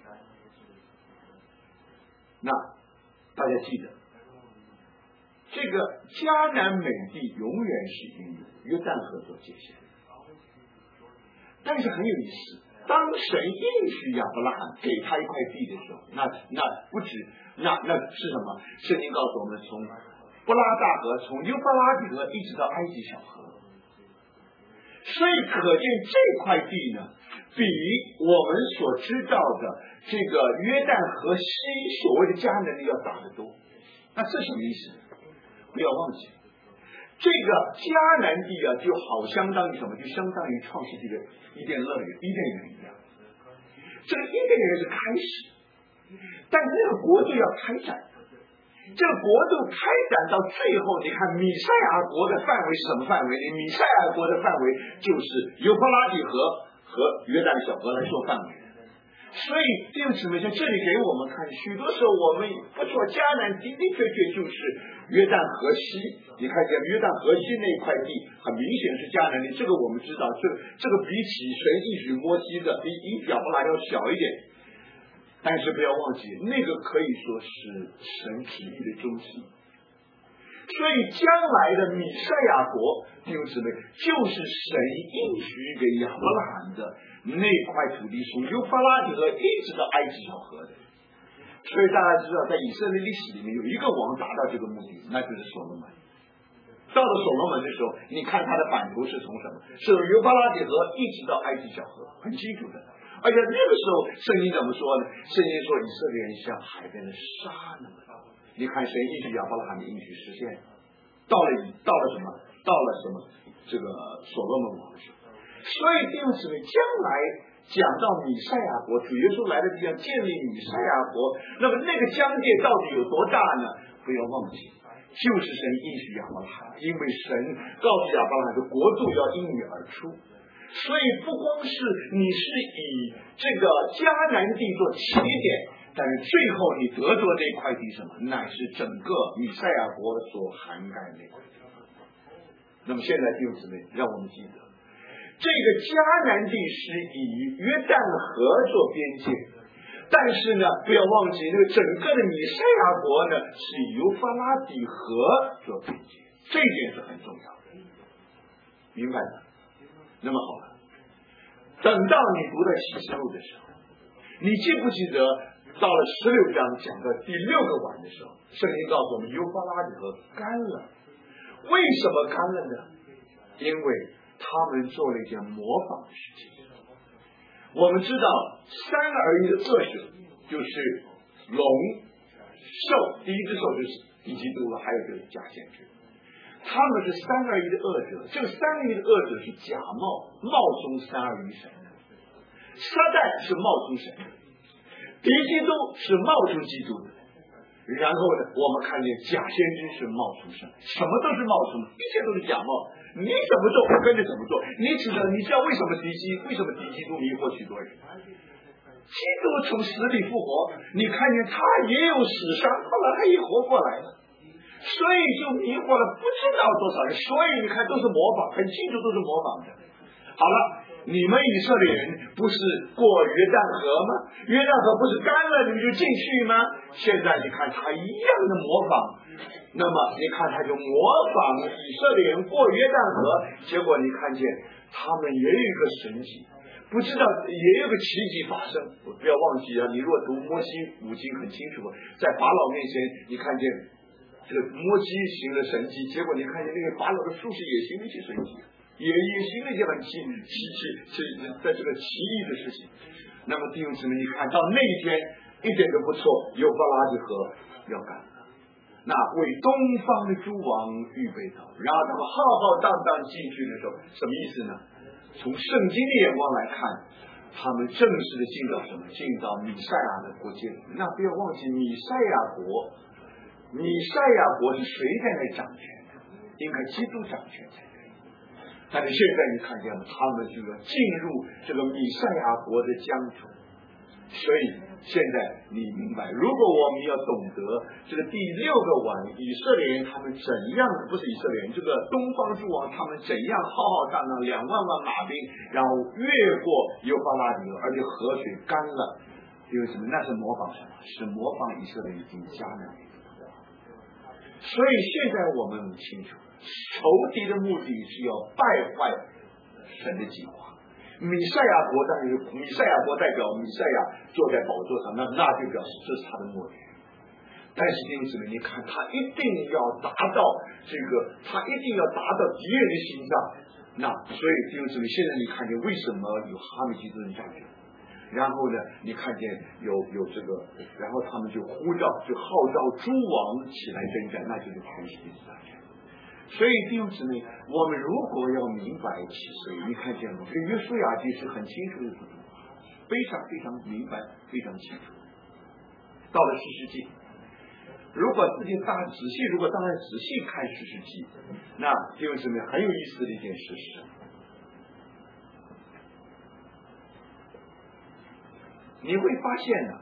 S1: 那大家记得，这个迦南美地永远是以约旦河做界限，但是很有意思，当神应许亚伯拉罕给他一块地的时候，那那不止，那那是什么？圣经告诉我们，从布拉大河，从幼发拉底河一直到埃及小河。所以可见这块地呢，比我们所知道的这个约旦河西所谓的迦南地要大得多。那这什么意思？不要忘记，这个迦南地啊，就好相当于什么？就相当于创世纪的伊甸乐园、伊甸园一样。这个伊甸园是开始，但这个国度要开展。这个国度开展到最后，你看米赛亚国的范围是什么范围？米赛亚国的范围就是幼发拉底河和约旦小河来做范围。所以弟兄姊妹，在这里给我们看，许多时候我们不说迦南的的确确就是约旦河西。你看见约旦河西那块地，很明显是迦南地。这个我们知道，这这个比起神应许摩西的比比亚伯拉要小一点。但是不要忘记，那个可以说是神旨意的中心。所以将来的米赛亚国，弟兄姊妹，就是神应许给亚伯拉罕的那块土地，从幼发拉底河一直到埃及小河的。所以大家知道，在以色列历史里面有一个王达到这个目的，那就是所罗门。当到了所罗门的时候，你看他的版图是从什么？是由幼发拉底河一直到埃及小河，很清楚的。而且那个时候圣经怎么说呢？圣经说以色列人像海边的沙那么多。你看神应许亚伯拉罕的应许实现，到了到了什么？到了什么？这个所罗门王的时候。所以弟兄姊妹，将来讲到弥赛亚国，主耶稣来的地方建立弥赛亚国，那么那个疆界到底有多大呢？不要忘记，就是神应许亚伯拉罕，因为神告诉亚伯拉罕的国度要因你而出。所以不光是你是以这个迦南地做起点，但是最后你得着这块地什么，乃是整个弥赛亚国所涵盖的那块地。那么现在弟兄姊妹，让我们记得，这个迦南地是以约旦河做边界，但是呢，不要忘记那个整个的弥赛亚国呢是以幼发拉底河做边界，这一点是很重要的，明白吗？那么好了，等到你读到启示录的时候，你记不记得到了十六章讲到第六个晚的时候，圣经告诉我们幼发拉底河干了。为什么干了呢？因为他们做了一件模仿的事情。我们知道三而一的恶者就是龙、兽，第一只兽就是敌基督了，还有就是假先知。他们是三而一的恶者，这个三而一的恶者是假冒冒充三而一神的，撒旦是冒充神的，敌基督是冒充基督的。然后呢，我们看见假先知是冒充神，什么都是冒充的，一切都是假冒。你怎么做，我跟着怎么做。你知道，你知道为什么敌基为什么敌基督迷惑许多人？基督从死里复活，你看见他也有死伤，后来他也活过来了。所以就迷惑了不知道多少人，所以你看都是模仿，很清楚都是模仿的。好了，你们以色列人不是过约旦河吗？约旦河不是干了你们就进去吗？现在你看他一样的模仿，那么你看他就模仿以色列人过约旦河，结果你看见他们也有一个神迹，不知道也有个奇迹发生。不要忘记啊，你若读摩西五经很清楚，在法老面前你看见这个摩西行了神迹，结果你看见那个法老的术士也行了一些神迹，也也行了一些很奇奇奇奇在这个奇异的事情。那么弟兄姊妹，你看到那一天一点都不错，幼发拉底河要干了，那为东方的诸王预备道，然后他们浩浩荡荡进去的时候，什么意思呢？从圣经的眼光来看，他们正式的进到什么？进到弥赛亚的国界里。那不要忘记弥赛亚国，弥赛亚国是谁在那掌权的？应该基督掌权才对。但是现在你看见了，他们就要进入这个弥赛亚国的疆土。所以现在你明白，如果我们要懂得这个第六个晚，以色列人他们怎样，不是以色列人，这个东方诸王他们怎样浩浩荡荡两万万马兵，然后越过幼发拉底河，而且河水干了，因为什么？那是模仿什么？是模仿以色列人进迦南地。所以现在我们很清楚，仇敌的目的是要败坏神的计划。弥赛亚国，但是弥赛亚国代表弥赛亚坐在宝座上，那那就表示这是他的目的。但是弟兄姊妹，你看他一定要达到这个，他一定要达到敌人的心上。那所以弟兄姊妹，现在你看见为什么有哈米基顿战争？然后呢，你看见有有这个，然后他们就呼召，就号召诸王起来征战，那就是全世界的战争。所以弟兄姊妹，我们如果要明白启示，你看见吗？这约书亚记是很清楚的，非常非常明白，非常清楚。到了士师记，如果自己大仔细，如果当然仔细看士师记，那弟兄姊妹很有意思的一件事是，你会发现呢，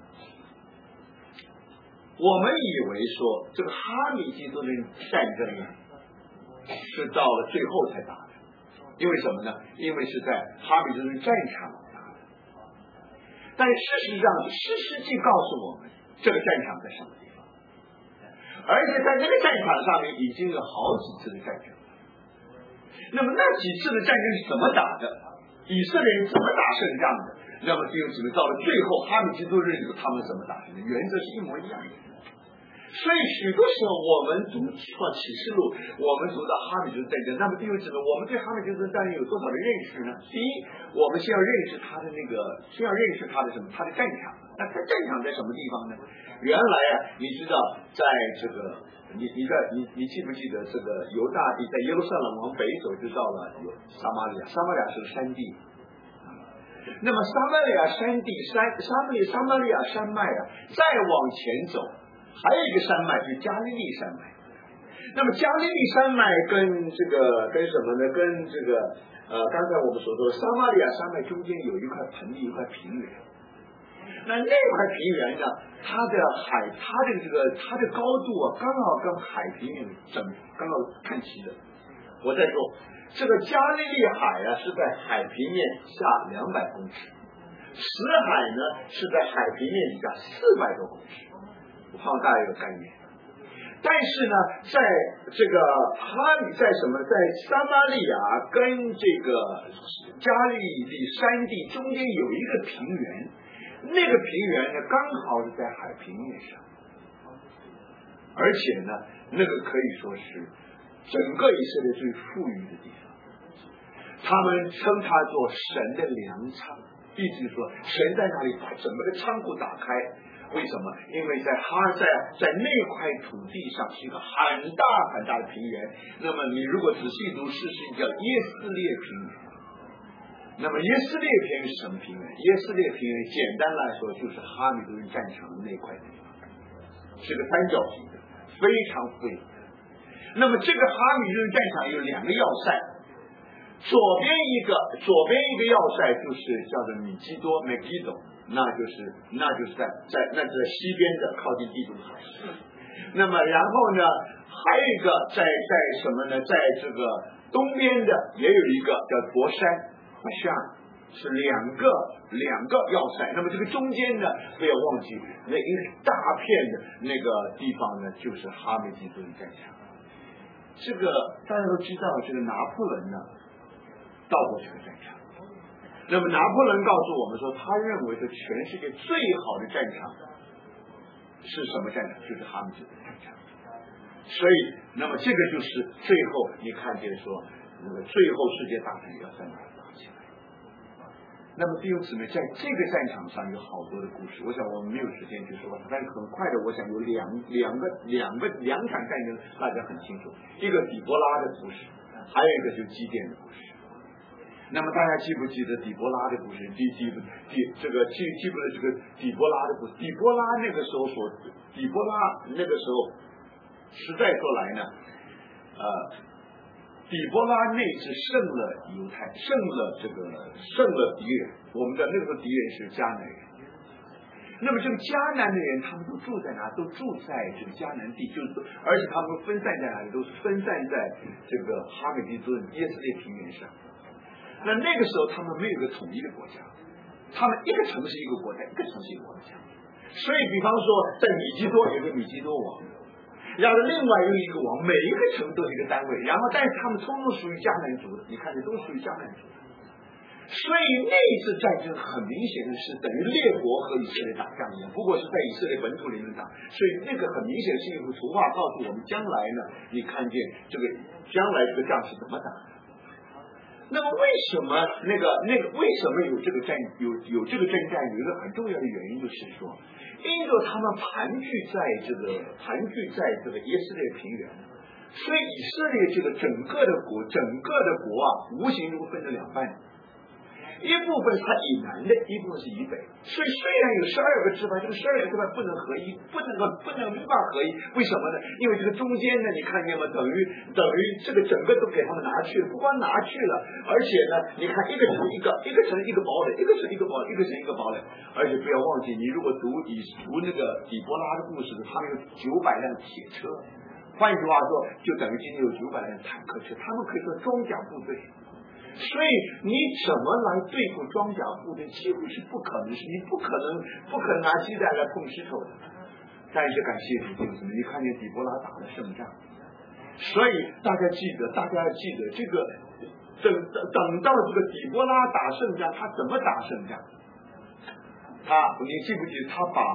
S1: 我们以为说这个哈米基顿的战争呢，是到了最后才打的，因为什么呢？因为是在哈米基顿战场打的。但事实上，士师记告诉我们，这个战场在什么地方？而且在这个战场上面已经有好几次的战争。那么那几次的战争是怎么打的？以色列人怎么打胜仗的？那么弟兄姊妹，到了最后哈米基顿日子，他们怎么打的？原则是一模一样的。 所以许多时候我们读创启示录，我们读到哈米就是战争，那么弟兄姊妹，我们对哈米就是战争有多少的认识呢？第一，我们先要认识他的那个，先要认识他的什么？他的战场。那他战场在什么地方呢？原来啊，你知道，在这个，你你在你你记不记得这个犹大地在耶路撒冷往北走就到了有撒玛利亚，撒玛利亚是个山地。那么撒玛利亚山地山撒玛利撒玛利亚山脉啊，再往前走，还有一个山脉就是加利利山脉。那么加利利山脉跟这个跟什么呢？跟这个呃，刚才我们所说的撒玛利亚山脉中间有一块盆地，一块平原。那那块平原呢，它的海，它的这个它的高度啊，刚好跟海平面整刚好看齐的。我再说。这个加利利海啊，是在海平面下两百公尺，死海呢是在海平面底下四百多公尺，我怕大家有概念。但是呢，在这个哈米在什么，在撒玛利亚跟这个加利利山地中间有一个平原，那个平原呢刚好是在海平面上，而且呢，那个可以说是整个以色列最富裕的地方。他们称它做神的粮仓，意思是说神在那里把整个的仓库打开。为什么？因为在哈在在那块土地上是一个很大很大的平原。那么你如果仔细读诗是叫耶斯列平原。那么耶斯列平原是什么平原？耶斯列平原简单来说就是哈米多人战场的那块地方，是个三角形的，非常富裕。那么这个哈米多人战场有两个要塞。左边一个，左边一个要塞就是叫做米基多 Megiddo， 那就是那就是在在那是在西边的，靠近地中海。那么然后呢，还有一个在在什么呢？在这个东边的也有一个叫博山，像是两个两个要塞。那么这个中间呢，不要忘记那一大片的那个地方呢，就是哈梅基多的战场。这个大家都知道，这个拿破仑呢。到过这个战场，那么拿破仑告诉我们说，他认为这全世界最好的战场是什么战场？就是哈米吉的战场。所以，那么这个就是最后你看见说，那个最后世界大战要在哪儿打起来？那么弟兄姊妹，在这个战场上有好多的故事，我想我们没有时间去说，但是很快的，我想有两两个两个两场战争，大家很清楚，一个底波拉的故事，还有一个就是基甸的故事。那么大家记不记得底波拉的故事？记记不记这个记记不得这个底波拉的故事？底波拉那个时候所底波拉那个时候实在说来呢，呃，底波拉那次胜了犹太，胜了这个胜了敌人。我们的那个敌人是迦南人。那么这个迦南的人，他们都住在哪？都住在这个迦南地，就是而且他们分散在哪里？都是分散在这个哈米吉多耶斯列平原上。那那个时候他们没有一个统一的国家，他们一个城市一个国家，一个城市一个国家。所以比方说在米基多有个米基多王，然后另外有一个王，每一个城都是一个单位，然后但是他们通通属于迦南族的，你看这都属于迦南族的。所以那一次战争很明显的是等于列国和以色列打仗一样，不过是在以色列本土里面打，所以那个很明显是一幅图画，告诉我们将来呢，你看见这个将来这个仗是怎么打的。那么为什么那个那个为什么有这个战有有这个征战？有一个很重要的原因就是说，因着他们盘踞在这个盘踞在这个耶斯列平原，所以以色列这个整个的国整个的国啊，无形中分成两半。一部分是它以南的，一部分是以北。所以虽然有十二个支派，这个十二个支派不能合一，不能够不能没法合一。为什么呢？因为这个中间呢，你看见吗？等于等于这个整个都给他们拿去了，不光拿去了，而且呢，你看一个城一个，一个城一个堡垒，一个城一个堡垒，一个城一个堡垒。而且不要忘记，你如果读以读那个底波拉的故事，他们有九百辆铁车，换句话说，就等于今天有九百辆坦克车，他们可以说装甲部队。所以你怎么来对付装甲部队，几乎是不可能的事，你不可能不可能拿鸡蛋来碰石头的。但是感谢主，就是你看见底波拉打了胜仗，所以大家记得，大家要记得这个，等等到这个底波拉打胜仗，他怎么打胜仗？他你记不记得他把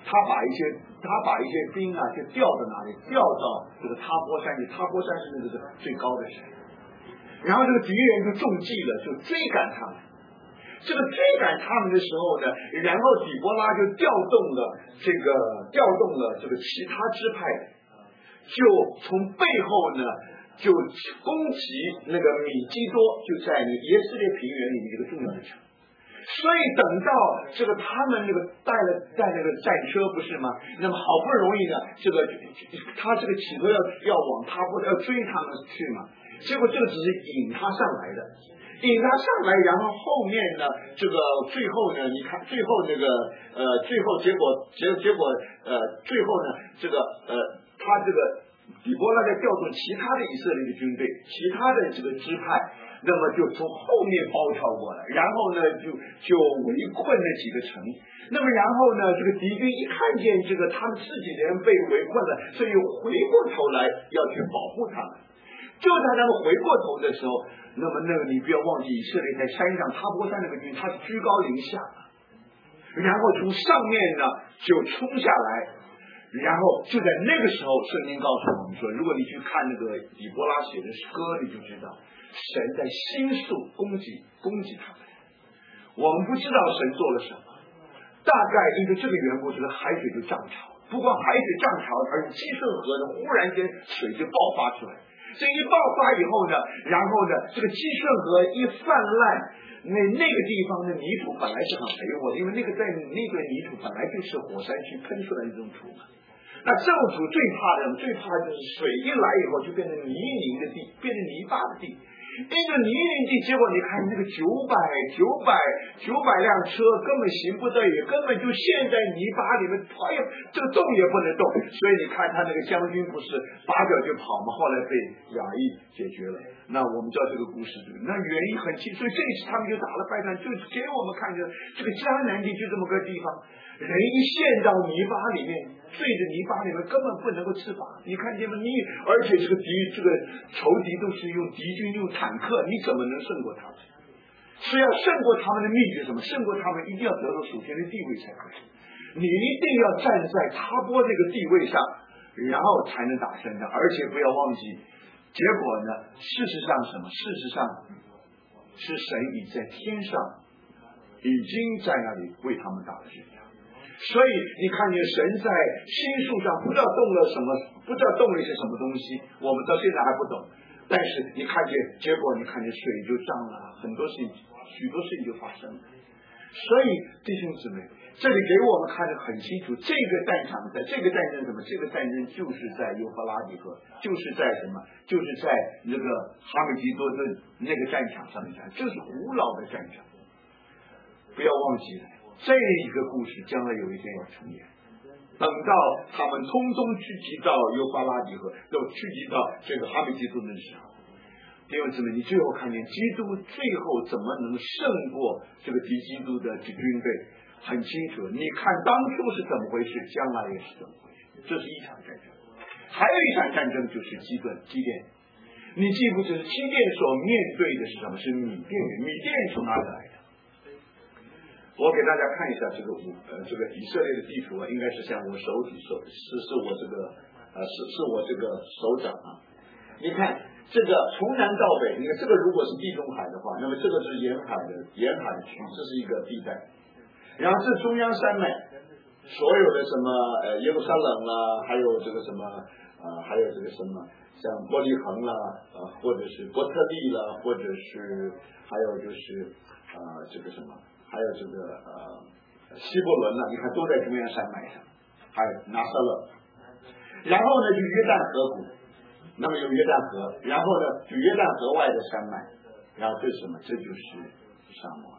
S1: 他把一些他把一些兵啊就调到哪里？调到这个塔波山去。塔波山是那个最高的山。然后这个敌人就中计了，就追赶他们。这个追赶他们的时候呢，然后底波拉就调动了这个调动了这个其他支派，就从背后呢就攻击那个米基多，就在那个耶斯列平原里面一个重要的城。所以等到这个他们那个带了带那个战车不是吗？那么好不容易呢，这个他这个企图要要往他不要追他们去嘛，结果这个只是引他上来的，引他上来，然后后面呢，这个最后呢，你看最后那个呃，最后结果结结果呃，最后呢，这个呃，他这个底波拉在调动其他的以色列的军队，其他的这个支派。那么就从后面包抄过来，然后呢就就围困那几个城。那么然后呢，这个敌军一看见这个他们自己的人被围困了，所以回过头来要去保护他们。就在他们回过头的时候，那么那个你不要忘记，以色列在山上塔波山那个军，他是居高临下，然后从上面呢就冲下来。然后就在那个时候，圣经告诉我们说，如果你去看那个以波拉写的歌，你就知道神在心术攻击攻击他们。我们不知道神做了什么，大概因为这个缘故，这个海水就涨潮。不光海水涨潮，而且基顺河呢，忽然间水就爆发出来。这一爆发以后呢，然后呢，这个基顺河一泛滥，那那个地方的泥土本来是很肥沃的，因为那个在那个泥土本来就是火山去喷出来的这种土嘛。那这种土最怕的，最怕就是水一来以后就变成泥泞的地，变成泥巴的地。那个泥泞地，结果你看那个九百九百九百辆车根本行不得也，根本就陷在泥巴里面，哎呀，这个动也不能动。所以你看他那个将军不是拔脚就跑吗？后来被亚裔解决了。那我们知道这个故事，那原因很清，所以这一次他们就打了败仗，就给我们看着这个迦南地就这么个地方，人一陷到泥巴里面，坠着泥巴里面根本不能够吃法。你看见吗？你而且这个敌这个仇敌都是用敌军用坦克，你怎么能胜过他们？是要胜过他们的秘诀什么？胜过他们一定要得到属天的地位才可以。你一定要站在塔波这个地位上，然后才能打胜仗。而且不要忘记，结果呢？事实上什么？事实上是神已在天上，已经在那里为他们打了胜仗。所以你看见神在心术上不知道动了什么，不知道动了一些什么东西，我们到现在还不懂。但是你看见结果，你看见水就涨了，很多事情，许多事情就发生了。所以弟兄姊妹，这里给我们看得很清楚，这个战场，在这个战争什么？这个战争就是在幼发拉底河，就是在什么？就是在那个哈米吉多的那个战场上面，这是古老的战场。不要忘记了，这一个故事将来有一天要重演。等到他们通通聚集到幼发拉底河，都聚集到这个哈米吉多的时候，弟兄姊妹，你最后看见基督最后怎么能胜过这个敌基督的军队，很清楚。你看当初是怎么回事，将来也是怎么回事。这是一场战争，还有一场战争就是基顿基甸。你记不记得基甸所面对的是什么？是米甸人。米甸人从哪里来的？我给大家看一下这个呃这个以色列的地图啊，应该是像我手指手是是我这个呃是是我这个手掌啊。你看这个从南到北，你看这个如果是地中海的话，那么这个是沿海的沿海区，这是一个地带。然后这中央山脉，所有的什么呃耶路撒冷啦，还有这个什么啊、呃，还有这个什么像伯利恒啦啊、呃，或者是伯特利啦，或者是还有就是啊、呃、这个什么。还有这个呃希伯伦呢，你看都在中央山脉上，还有拿撒勒，然后呢就约旦河谷，那么有约旦河，然后呢就约旦河外的山脉，然后这是什么？这就是沙漠。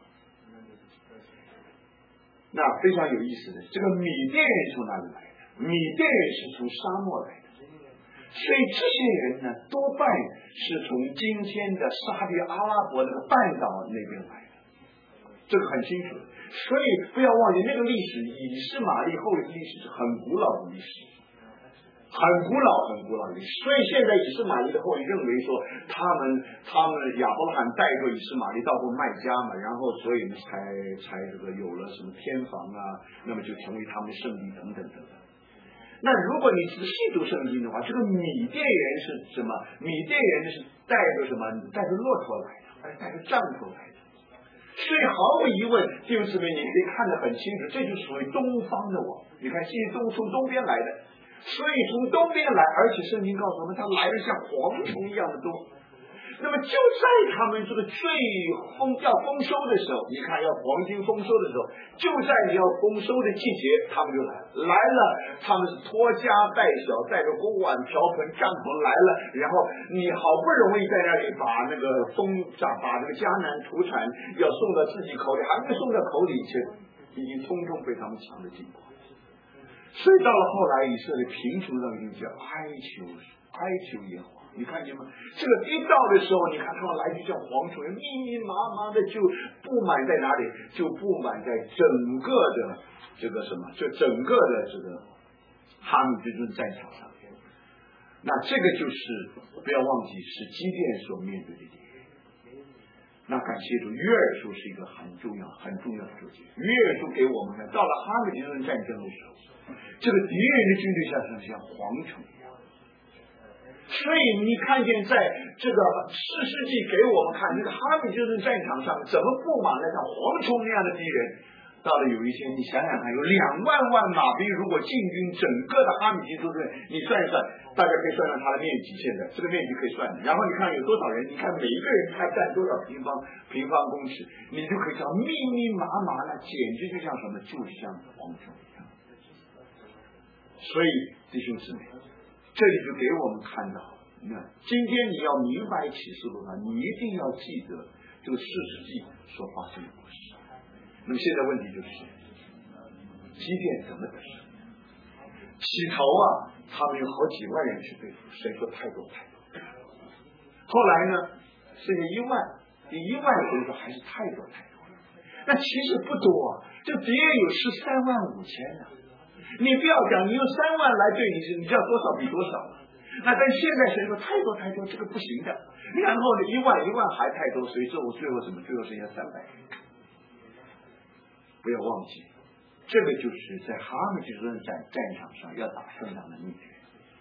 S1: 那非常有意思的，这个米甸人从哪里来的？米甸人是从沙漠来的，所以这些人呢多半是从今天的沙特阿拉伯那个半岛那边来的。这个很清楚，所以不要忘记那个历史，以斯玛利后裔的历史是很古老的历史， 很古老很古老的历史。所以现在以斯玛利的后裔认为说，他们他们亚伯拉罕带着以斯玛利到过麦加嘛，然后所以呢才才这个有了什么天房啊，那么就成为他们的圣地等等等等。那如果你仔细读圣经的话，这个米甸人是什么？米甸人是带着什么？带着骆驼来的，还是带着帐篷来的？所以毫无疑问，弟兄姊妹，你可以看得很清楚，这就属于东方的王。你看，西东从东边来的，所以从东边来，而且圣经告诉我们，他来的像蝗虫一样的多。那么就在他们这个最丰要丰收的时候，你看要黄金丰收的时候，就在你要丰收的季节，他们就来来了。他们是拖家带小，带着锅碗瓢盆帐篷来了，然后你好不容易在那里把那个丰把这个迦南土产要送到自己口里，还没送到口里去，已经通通被他们抢了进过。所以到了后来，以色列贫穷上就叫哀求哀求耶和华。你看见吗？这个一到的时候，你看他们来就像蝗虫，密密麻麻的就布满在哪里？就布满在整个的这个什么？就整个的这个哈米之顿战场上。那这个就是不要忘记是基甸所面对的敌人。那感谢主，约珥书是一个很重要、很重要的注解。约珥书给我们看，到了哈米之顿战争的时候，这个敌人的军队下像像蝗虫一样。所以你看见在这个士师记给我们看，这个哈米之顿战场上怎么布满了像蝗虫那样的敌人。到了有一天，你想想看，有两万万马兵，如果进军整个的哈米之顿，你算一算，大家可以算算它的面积。现在这个面积可以算的。然后你看有多少人，你看每一个人他占多少平方平方公尺，你就可以知道密密麻麻的，简直就像什么，就像蝗虫一样。所以弟兄姊妹，这里就给我们看到，那今天你要明白启示录啊，你一定要记得这个士师记所发生的故事。那么现在问题就是，基甸怎么得胜？起头啊，他们有好几万人去对付，神说太多太多。后来呢，剩下一万，第一万神说还是太多太多了。那其实不多啊，这敌人有十三万五千呢。你不要讲，你用三万来对你，你知道多少比多少了。那但现在神说太多太多，这个不行的。然后呢，一万一万还太多，所以最后最后怎么？最后剩下三百人。不要忘记，这个就是在哈米之顿战战场上要打胜仗的秘诀。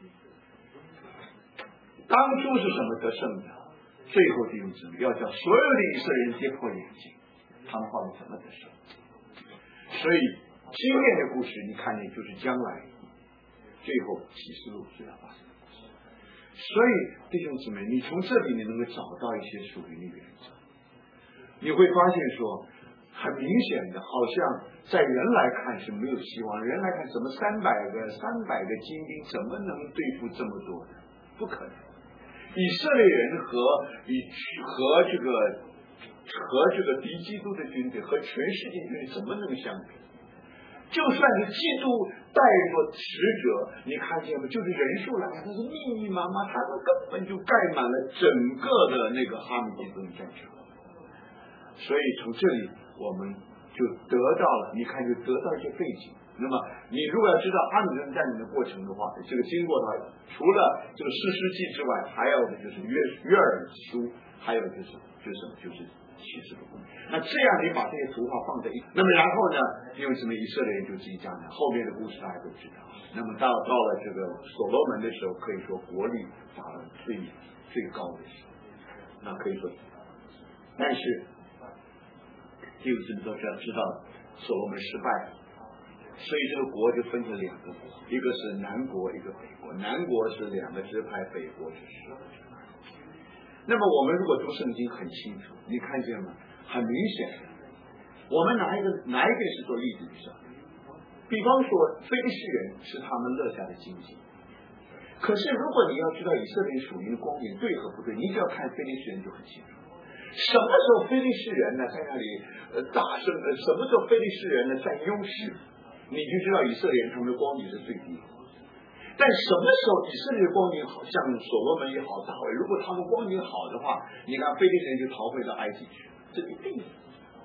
S1: 当初是什么得胜的？最后弟兄姊妹要叫所有的以色列人跌破眼镜，他们后面怎么得胜？所以今天的故事你看见就是将来最后启示录所要发生的故事。所以弟兄姊妹，你从这里你能够找到一些属灵的原则，你会发现说。很明显的，好像在人来看是没有希望。人来看，怎么三百个三百个精兵怎么能对付这么多的？不可能。以色列人和以和这个和这个敌基督的军队和全世界军队怎么能相比？就算是基督带着使者，你看见吗？就是人数来看，它是密密麻麻，他们根本就盖满了整个的那个哈米之顿战场。所以从这里。我们就得到了，你看就得到一些背景。那么你如果要知道哈米之顿战争的过程的话，这个经过它除了这个士师记之外，还有的就是约约珥书，还有就是就是什么就是启示录。那这样你把这些图画放在一，那么然后呢，因为什么以色列人就进迦南，后面的故事大家都知道。那么到到了这个所罗门的时候，可以说国力达到最最高的时候，那可以说，但是。弟兄姊妹都知道，知道所罗门失败了，所以这个国就分成两个国，一个是南国，一个北国。南国是两个支派，北国是十个支派。那么我们如果读圣经很清楚，你看见吗？很明显的，我们拿一个拿一件事做例子就晓得。比方说，非利士人是他们乐下的经济。可是如果你要知道以色列属灵的光明对和不对，你只要看非利士人就很清楚。什么时候非利士人呢在那里呃大声呃什么时候非利士人呢占优势，你就知道以色列人他们的光景是最低的。但什么时候以色列的光景好，像所罗门也好，大卫，如果他们光景好的话，你看非利士人就逃回到埃及去，这一定的。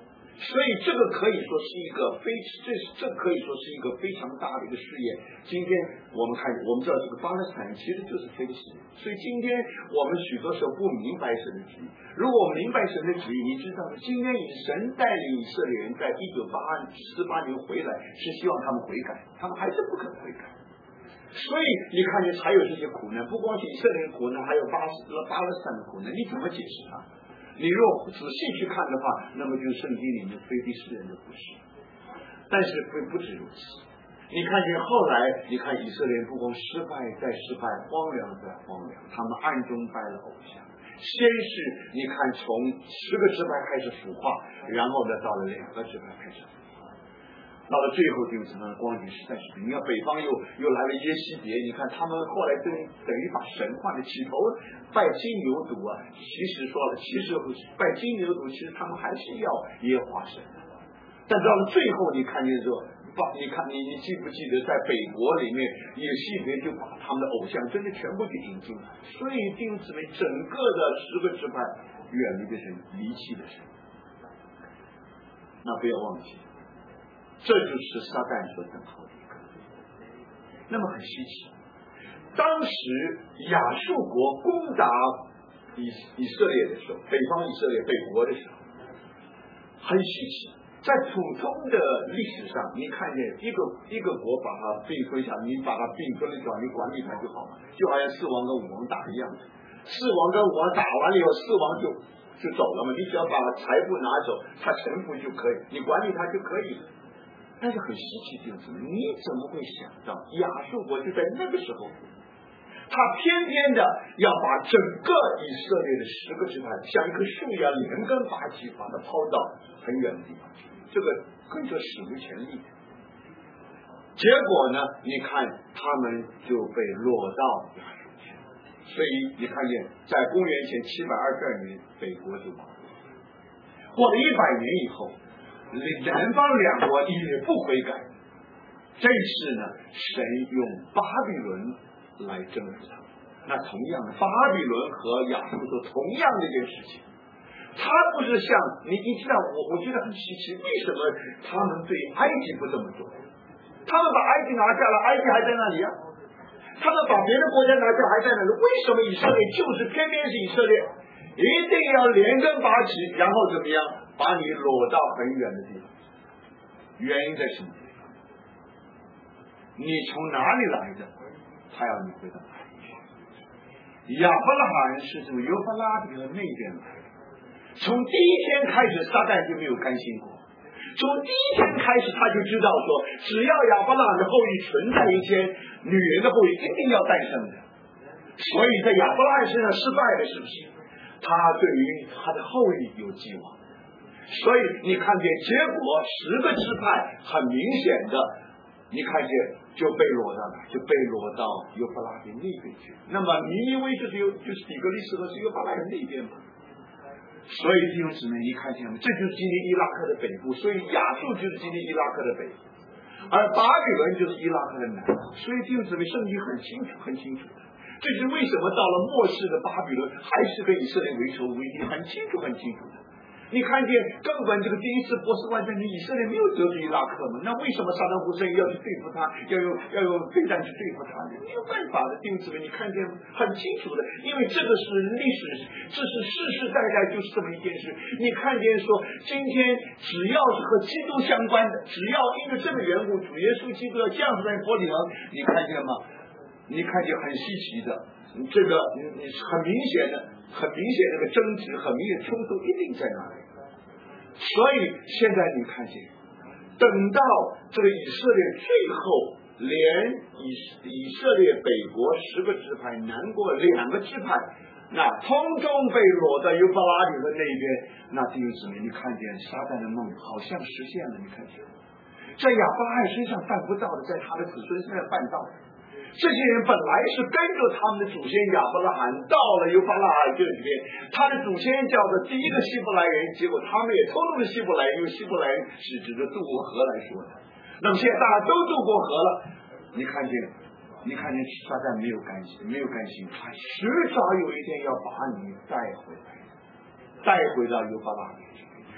S1: 所以这个可以说是一个非这这可以说是一个非常大的一个事业。今天我们看，我们知道这个巴勒斯坦其实就是非利士人，所以今天我们许多时候不明白神的旨意。如果我们明白神的旨意，你知道今天以神带领以色列人在一九八四八年回来，是希望他们悔改，他们还是不肯悔改。所以你看见才有这些苦难，不光是以色列人苦难，还有巴斯巴勒斯坦的苦难，你怎么解释它？你若仔细去看的话，那么就是圣经里面非利士人的故事。但是不不止如此，你看见后来，你看以色列人不光失败再失败，荒凉再荒凉，他们暗中拜了偶像。先是你看从十个支派开始腐化，然后呢到了两个支派开始腐化，到了最后就是他们光景实在是，你看北方又又来了耶西别，你看他们后来等等于把神换了，起头拜金牛犊啊，其实说了，其实拜金牛犊，其实他们还是要耶和华神，但到了最后你看见说，把你看你你记不记得在北国里面耶西别就把他们的偶像真的全部给引进来，所以弟兄姊妹，整个的十个支派远离的神，离弃的神，那不要忘记。这就是撒旦所等候的一个。那么很稀奇，当时亚述国攻打以以色列的时候，北方以色列北国的时候，很稀奇。在普通的历史上，你看见一个一个国把它并吞下，你把它并吞了，你管理它就好了，就好像四王跟五王打一样的。四王跟五王打完了以后，四王就就走了嘛，你只要把财富拿走，他臣服就可以，你管理他就可以了。但是很稀奇就是，你怎么会想到亚述国就在那个时候，他偏偏的要把整个以色列的十个支派像一棵树一样连根拔起，把它抛到很远的地方去，这个可以说史无前例。结果呢，你看他们就被落到亚述去，所以你看见在公元前七百二十二年，北国就亡了。过了一百年以后，南方两国也不悔改，这次呢，神用巴比伦来征服他们。那同样的，巴比伦和亚述做同样的一件事情，他不是像你，你知道我，我觉得很稀奇，为什么他们对埃及不这么做？他们把埃及拿下了，埃及还在那里啊；他们把别的国家拿下还在那里，为什么以色列就是偏偏是以色列？一定要连根拔起，然后怎么样把你裸到很远的地方？原因在什么地方？你从哪里来的？他要你回到哪里去？亚伯拉罕是从幼发拉底河那边来的，从第一天开始，撒旦就没有甘心过。从第一天开始，他就知道说，只要亚伯拉罕的后裔存在一天，女人的后裔一定要诞生的。所以在亚伯拉罕身上失败了，是不是？他对于他的后裔有寄望，所以你看见结果，十个支派很明显的，你看见就被落到哪？就被落到幼发拉底那边去。那么尼尼微就是有就是底格里斯河是幼发拉底那边嘛。所以弟兄姊妹，你看见吗？这就是今天伊拉克的北部，所以亚述就是今天伊拉克的北部，而巴比伦就是伊拉克的南部。所以弟兄姊妹，圣经很清楚，很清楚的。这是为什么到了末世的巴比伦还是跟以色列为仇为敌，很清楚很清楚的。你看见根本这个第一次波斯湾战争，以色列没有得罪伊拉克嘛？那为什么萨达姆胡塞因要去对付他，要用要用飞弹去对付他？没有办法的，弟兄姊妹，你看见很清楚的，因为这个是历史，这是世世代代就是这么一件事。你看见说，今天只要是和基督相关的，只要因为这个缘故，主耶稣基督要降生在伯利恒，你看见吗？你看见很稀奇的，这个你你很明显的。很明显，这个争执很明显，冲突一定在那里。所以现在你看见，等到这个以色列最后连以以色列北国十个支派，南国两个支派，那通通被裸在幼发拉底的那一边，那弟兄姊妹，你看见撒旦的梦好像实现了，你看见，在亚伯拉罕身上办不到的，在他的子孙身上办到的。这些人本来是跟着他们的祖先亚伯拉罕到了幼发拉罕这里边，他的祖先叫做第一个希伯来人，结果他们也偷渡了希伯来人，因为希伯来人是指着渡过河来说的。那么现在大家都渡过河了，你看见，你看见撒旦没有甘心，没有甘心，他迟早有一天要把你带回来，带回到幼发拉罕去。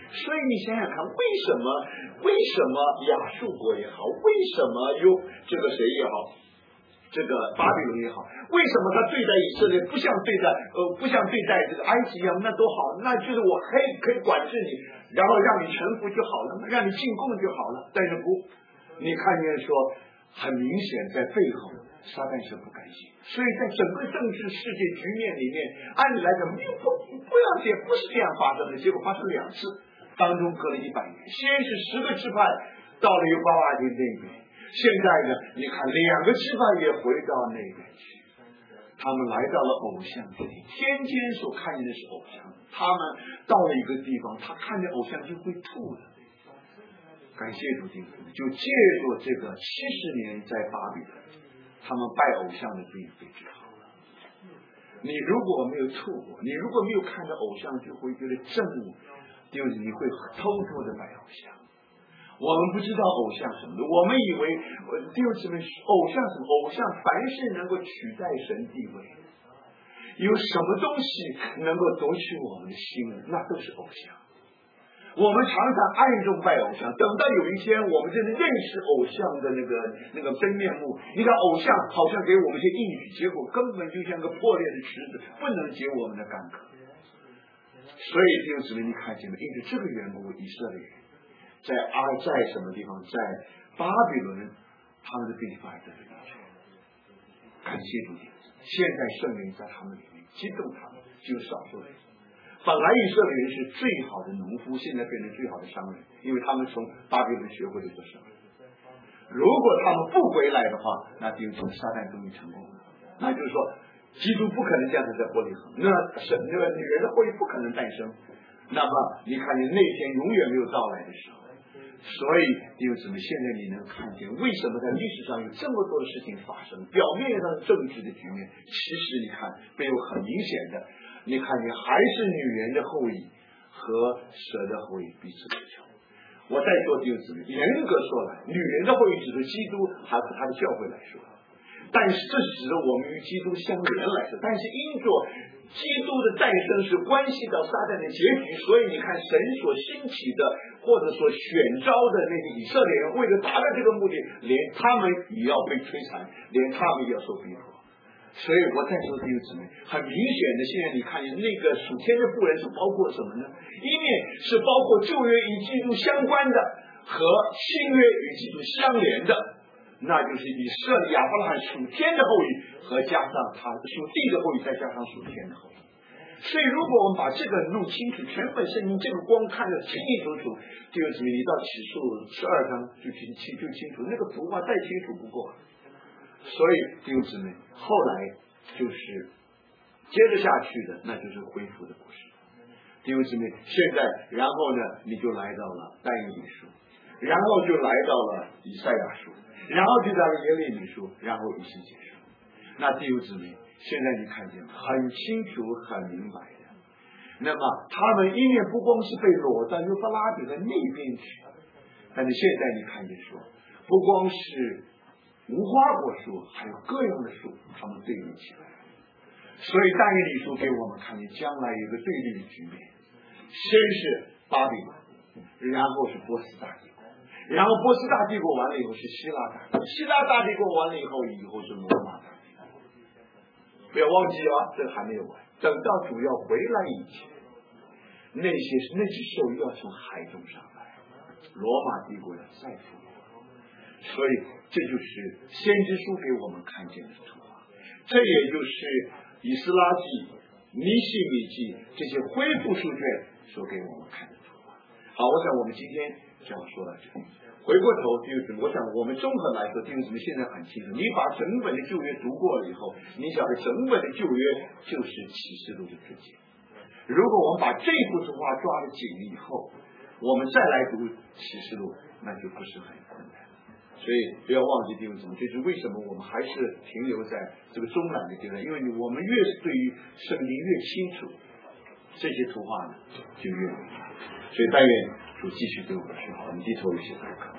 S1: 所以你想想看，为什么为什么亚述国也好，为什么有这个谁也好，这个巴比伦也好，为什么他对待以色列不像对待呃不像对待这个埃及一样，那多好，那就是我可以可以管制你，然后让你臣服就好了，让你进贡就好了。但是不，你看见说很明显在背后撒旦是不甘心，所以在整个政治世界局面里面，按理来讲不不要这不是这样发生的，结果发生两次，当中隔了一百年，先是十个支派到了犹巴瓦丁那边，现在呢，你看两个支派也回到那边去，他们来到了偶像这里，天天所看见的是偶像，他们到了一个地方，他看见偶像就会吐了。感谢主弟兄，就借助这个七十年在巴比伦，他们拜偶像的病被治好了。你如果没有吐过，你如果没有看到偶像，就会觉得憎恶，就是你会偷偷的拜偶像。我们不知道偶像什么的，我们以为弟兄姊妹，偶像什么？偶像凡是能够取代神地位，有什么东西能够夺取我们的心，那都是偶像。我们常常暗中拜偶像，等到有一天我们真的认识偶像的那个那个真面目，你看偶像好像给我们一些应许，结果根本就像个破裂的池子，不能解我们的干渴。所以弟兄姊妹，你看见没？因为这个缘故，以色列在阿在什么地方，在巴比伦，他们的地方得了安全。感谢主，现在圣灵在他们里面激动他们，只有少数人。本来以色列人是最好的农夫，现在变成最好的商人，因为他们从巴比伦学会了做生意。如果他们不回来的话，那就从撒旦终于成功了。那就是说，基督不可能这样子在伯利恒，那神那个女人的后裔不可能诞生。那么你看见那天永远没有到来的时候，所以弟兄姊妹，现在你能看见为什么在历史上有这么多的事情发生？表面上政治的局面，其实你看背后很明显的。你看见还是女人的后裔和蛇的后裔彼此追求。我再说弟兄姊妹，严格说来，女人的后裔指的基督还和他的教会来说，但是这是指的我们与基督相连来说，但是因着基督的诞生是关系到撒旦的结局，所以你看神所兴起的或者说选召的那些以色列人，为了达到这个目的，连他们也要被摧残，连他们也要受逼迫。所以我再说弟兄姊妹，很明显的，现在你看见那个属天的妇人是包括什么呢？一面是包括旧约与基督相关的和新约与基督相连的，那就是以色列亚伯拉罕属天的后裔和加上他属地的后裔，再加上属天的后裔。所以如果我们把这个弄清楚，全本圣经这个光看得清清楚楚，弟兄姊妹，你到启示录十二章就清就清楚，那个图画再清楚不过。所以弟兄姊妹，后来就是接着下去的，那就是恢复的故事。弟兄姊妹，现在然后呢，你就来到了但以理书，然后就来到了以赛亚书，然后就到了耶利米书，然后以西结书。那弟兄姊妹，现在你看见很清楚、很明白的。那么他们一面不光是被掳到幼发拉底的那边去，但是现在你看见说，不光是无花果树，还有各样的树，他们对立起来。所以但以理书给我们看见将来有一个对立的局面，先是巴比伦，然后是波斯大帝国，然后波斯大帝国完了以后是希腊大帝国，希腊大帝国完了以后，以后是罗马大帝国。不要忘记了，这还没有完。等到主要回来以前，那些那只兽要从海中上来，罗马帝国要再复活。所以这就是先知书给我们看见的图画，这也就是以斯拉记、尼希米记这些恢复书卷所给我们看的图画。好，我想我们今天就要说到这里。回过头弟兄姊妹，我想我们综合来说，弟兄姊妹现在很清楚，你把整本的旧约读过了以后，你晓得整本的旧约就是启示录的注解。如果我们把这幅图画抓得紧以后，我们再来读启示录，那就不是很困难。所以不要忘记弟兄姊妹，这是为什么我们还是停留在这个中览的阶段，因为我们越是对于圣经越清楚，这些图画呢就越美。所以但愿主继续对我们说好，我们低头一起祷告。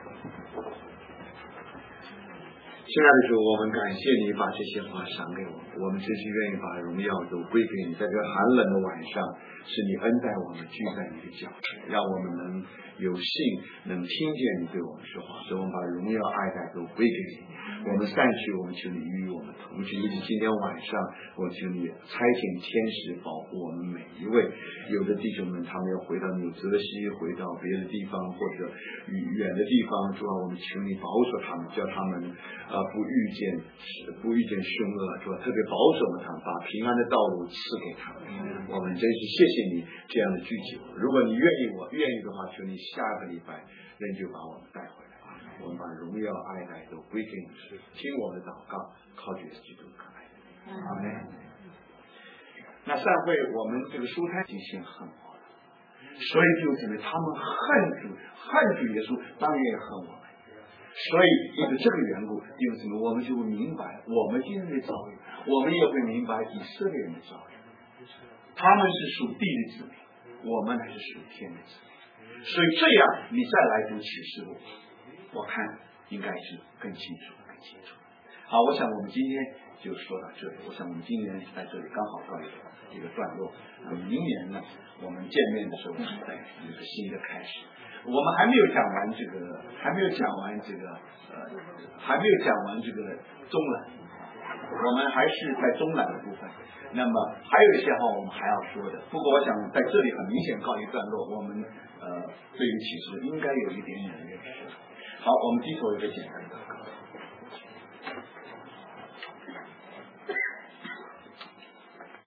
S1: 亲爱的主，我们感谢你把这些话赏给我们。 我们真是愿意把荣耀都归给你。在这寒冷的晚上，是你恩待我们聚在你的脚前，让我们能有幸能听见你对我们说话，所以我们把荣耀爱戴都归给你。我们散去，我们求你与我们同行。以及今天晚上，我求你差遣天使保护我们每一位。有的弟兄们他们要回到纽泽西，回到别的地方或者远的地方，主啊，我们求你保守他们，叫他们呃不遇见不遇见凶恶，主啊，特别保守他们，把平安的道路赐给他们。我们真是谢谢你这样的聚集。如果你愿意，我愿意的话，求你下个礼拜仍旧把我们带回来。我们把荣耀爱戴都归给你，听我们的祷告，靠主耶稣基督可爱。阿门。那散会我们这个书摊已经恨我了，所以就因为他们恨主恨主耶稣，当然也恨我们。所以因为这个缘故，因为什么？我们就会明白我们今天的遭遇，我们也会明白以色列人的遭遇。他们是属地的子民，我们乃是属天的子民。所以这样你再来读启示录，我看应该是更清楚更清楚。好，我想我们今天就说到这里。我想我们今年在这里刚好到一个一个段落。那么明年呢，我们见面的时候是在一个新的开始。我们还没有讲完这个，还没有讲完这个，呃，还没有讲完这个中览，我们还是在中览的部分。那么还有一些话我们还要说的。不过我想在这里很明显告一段落，我们呃对于启示应该有一点点的认识。好，我们低头一个简单的祷告。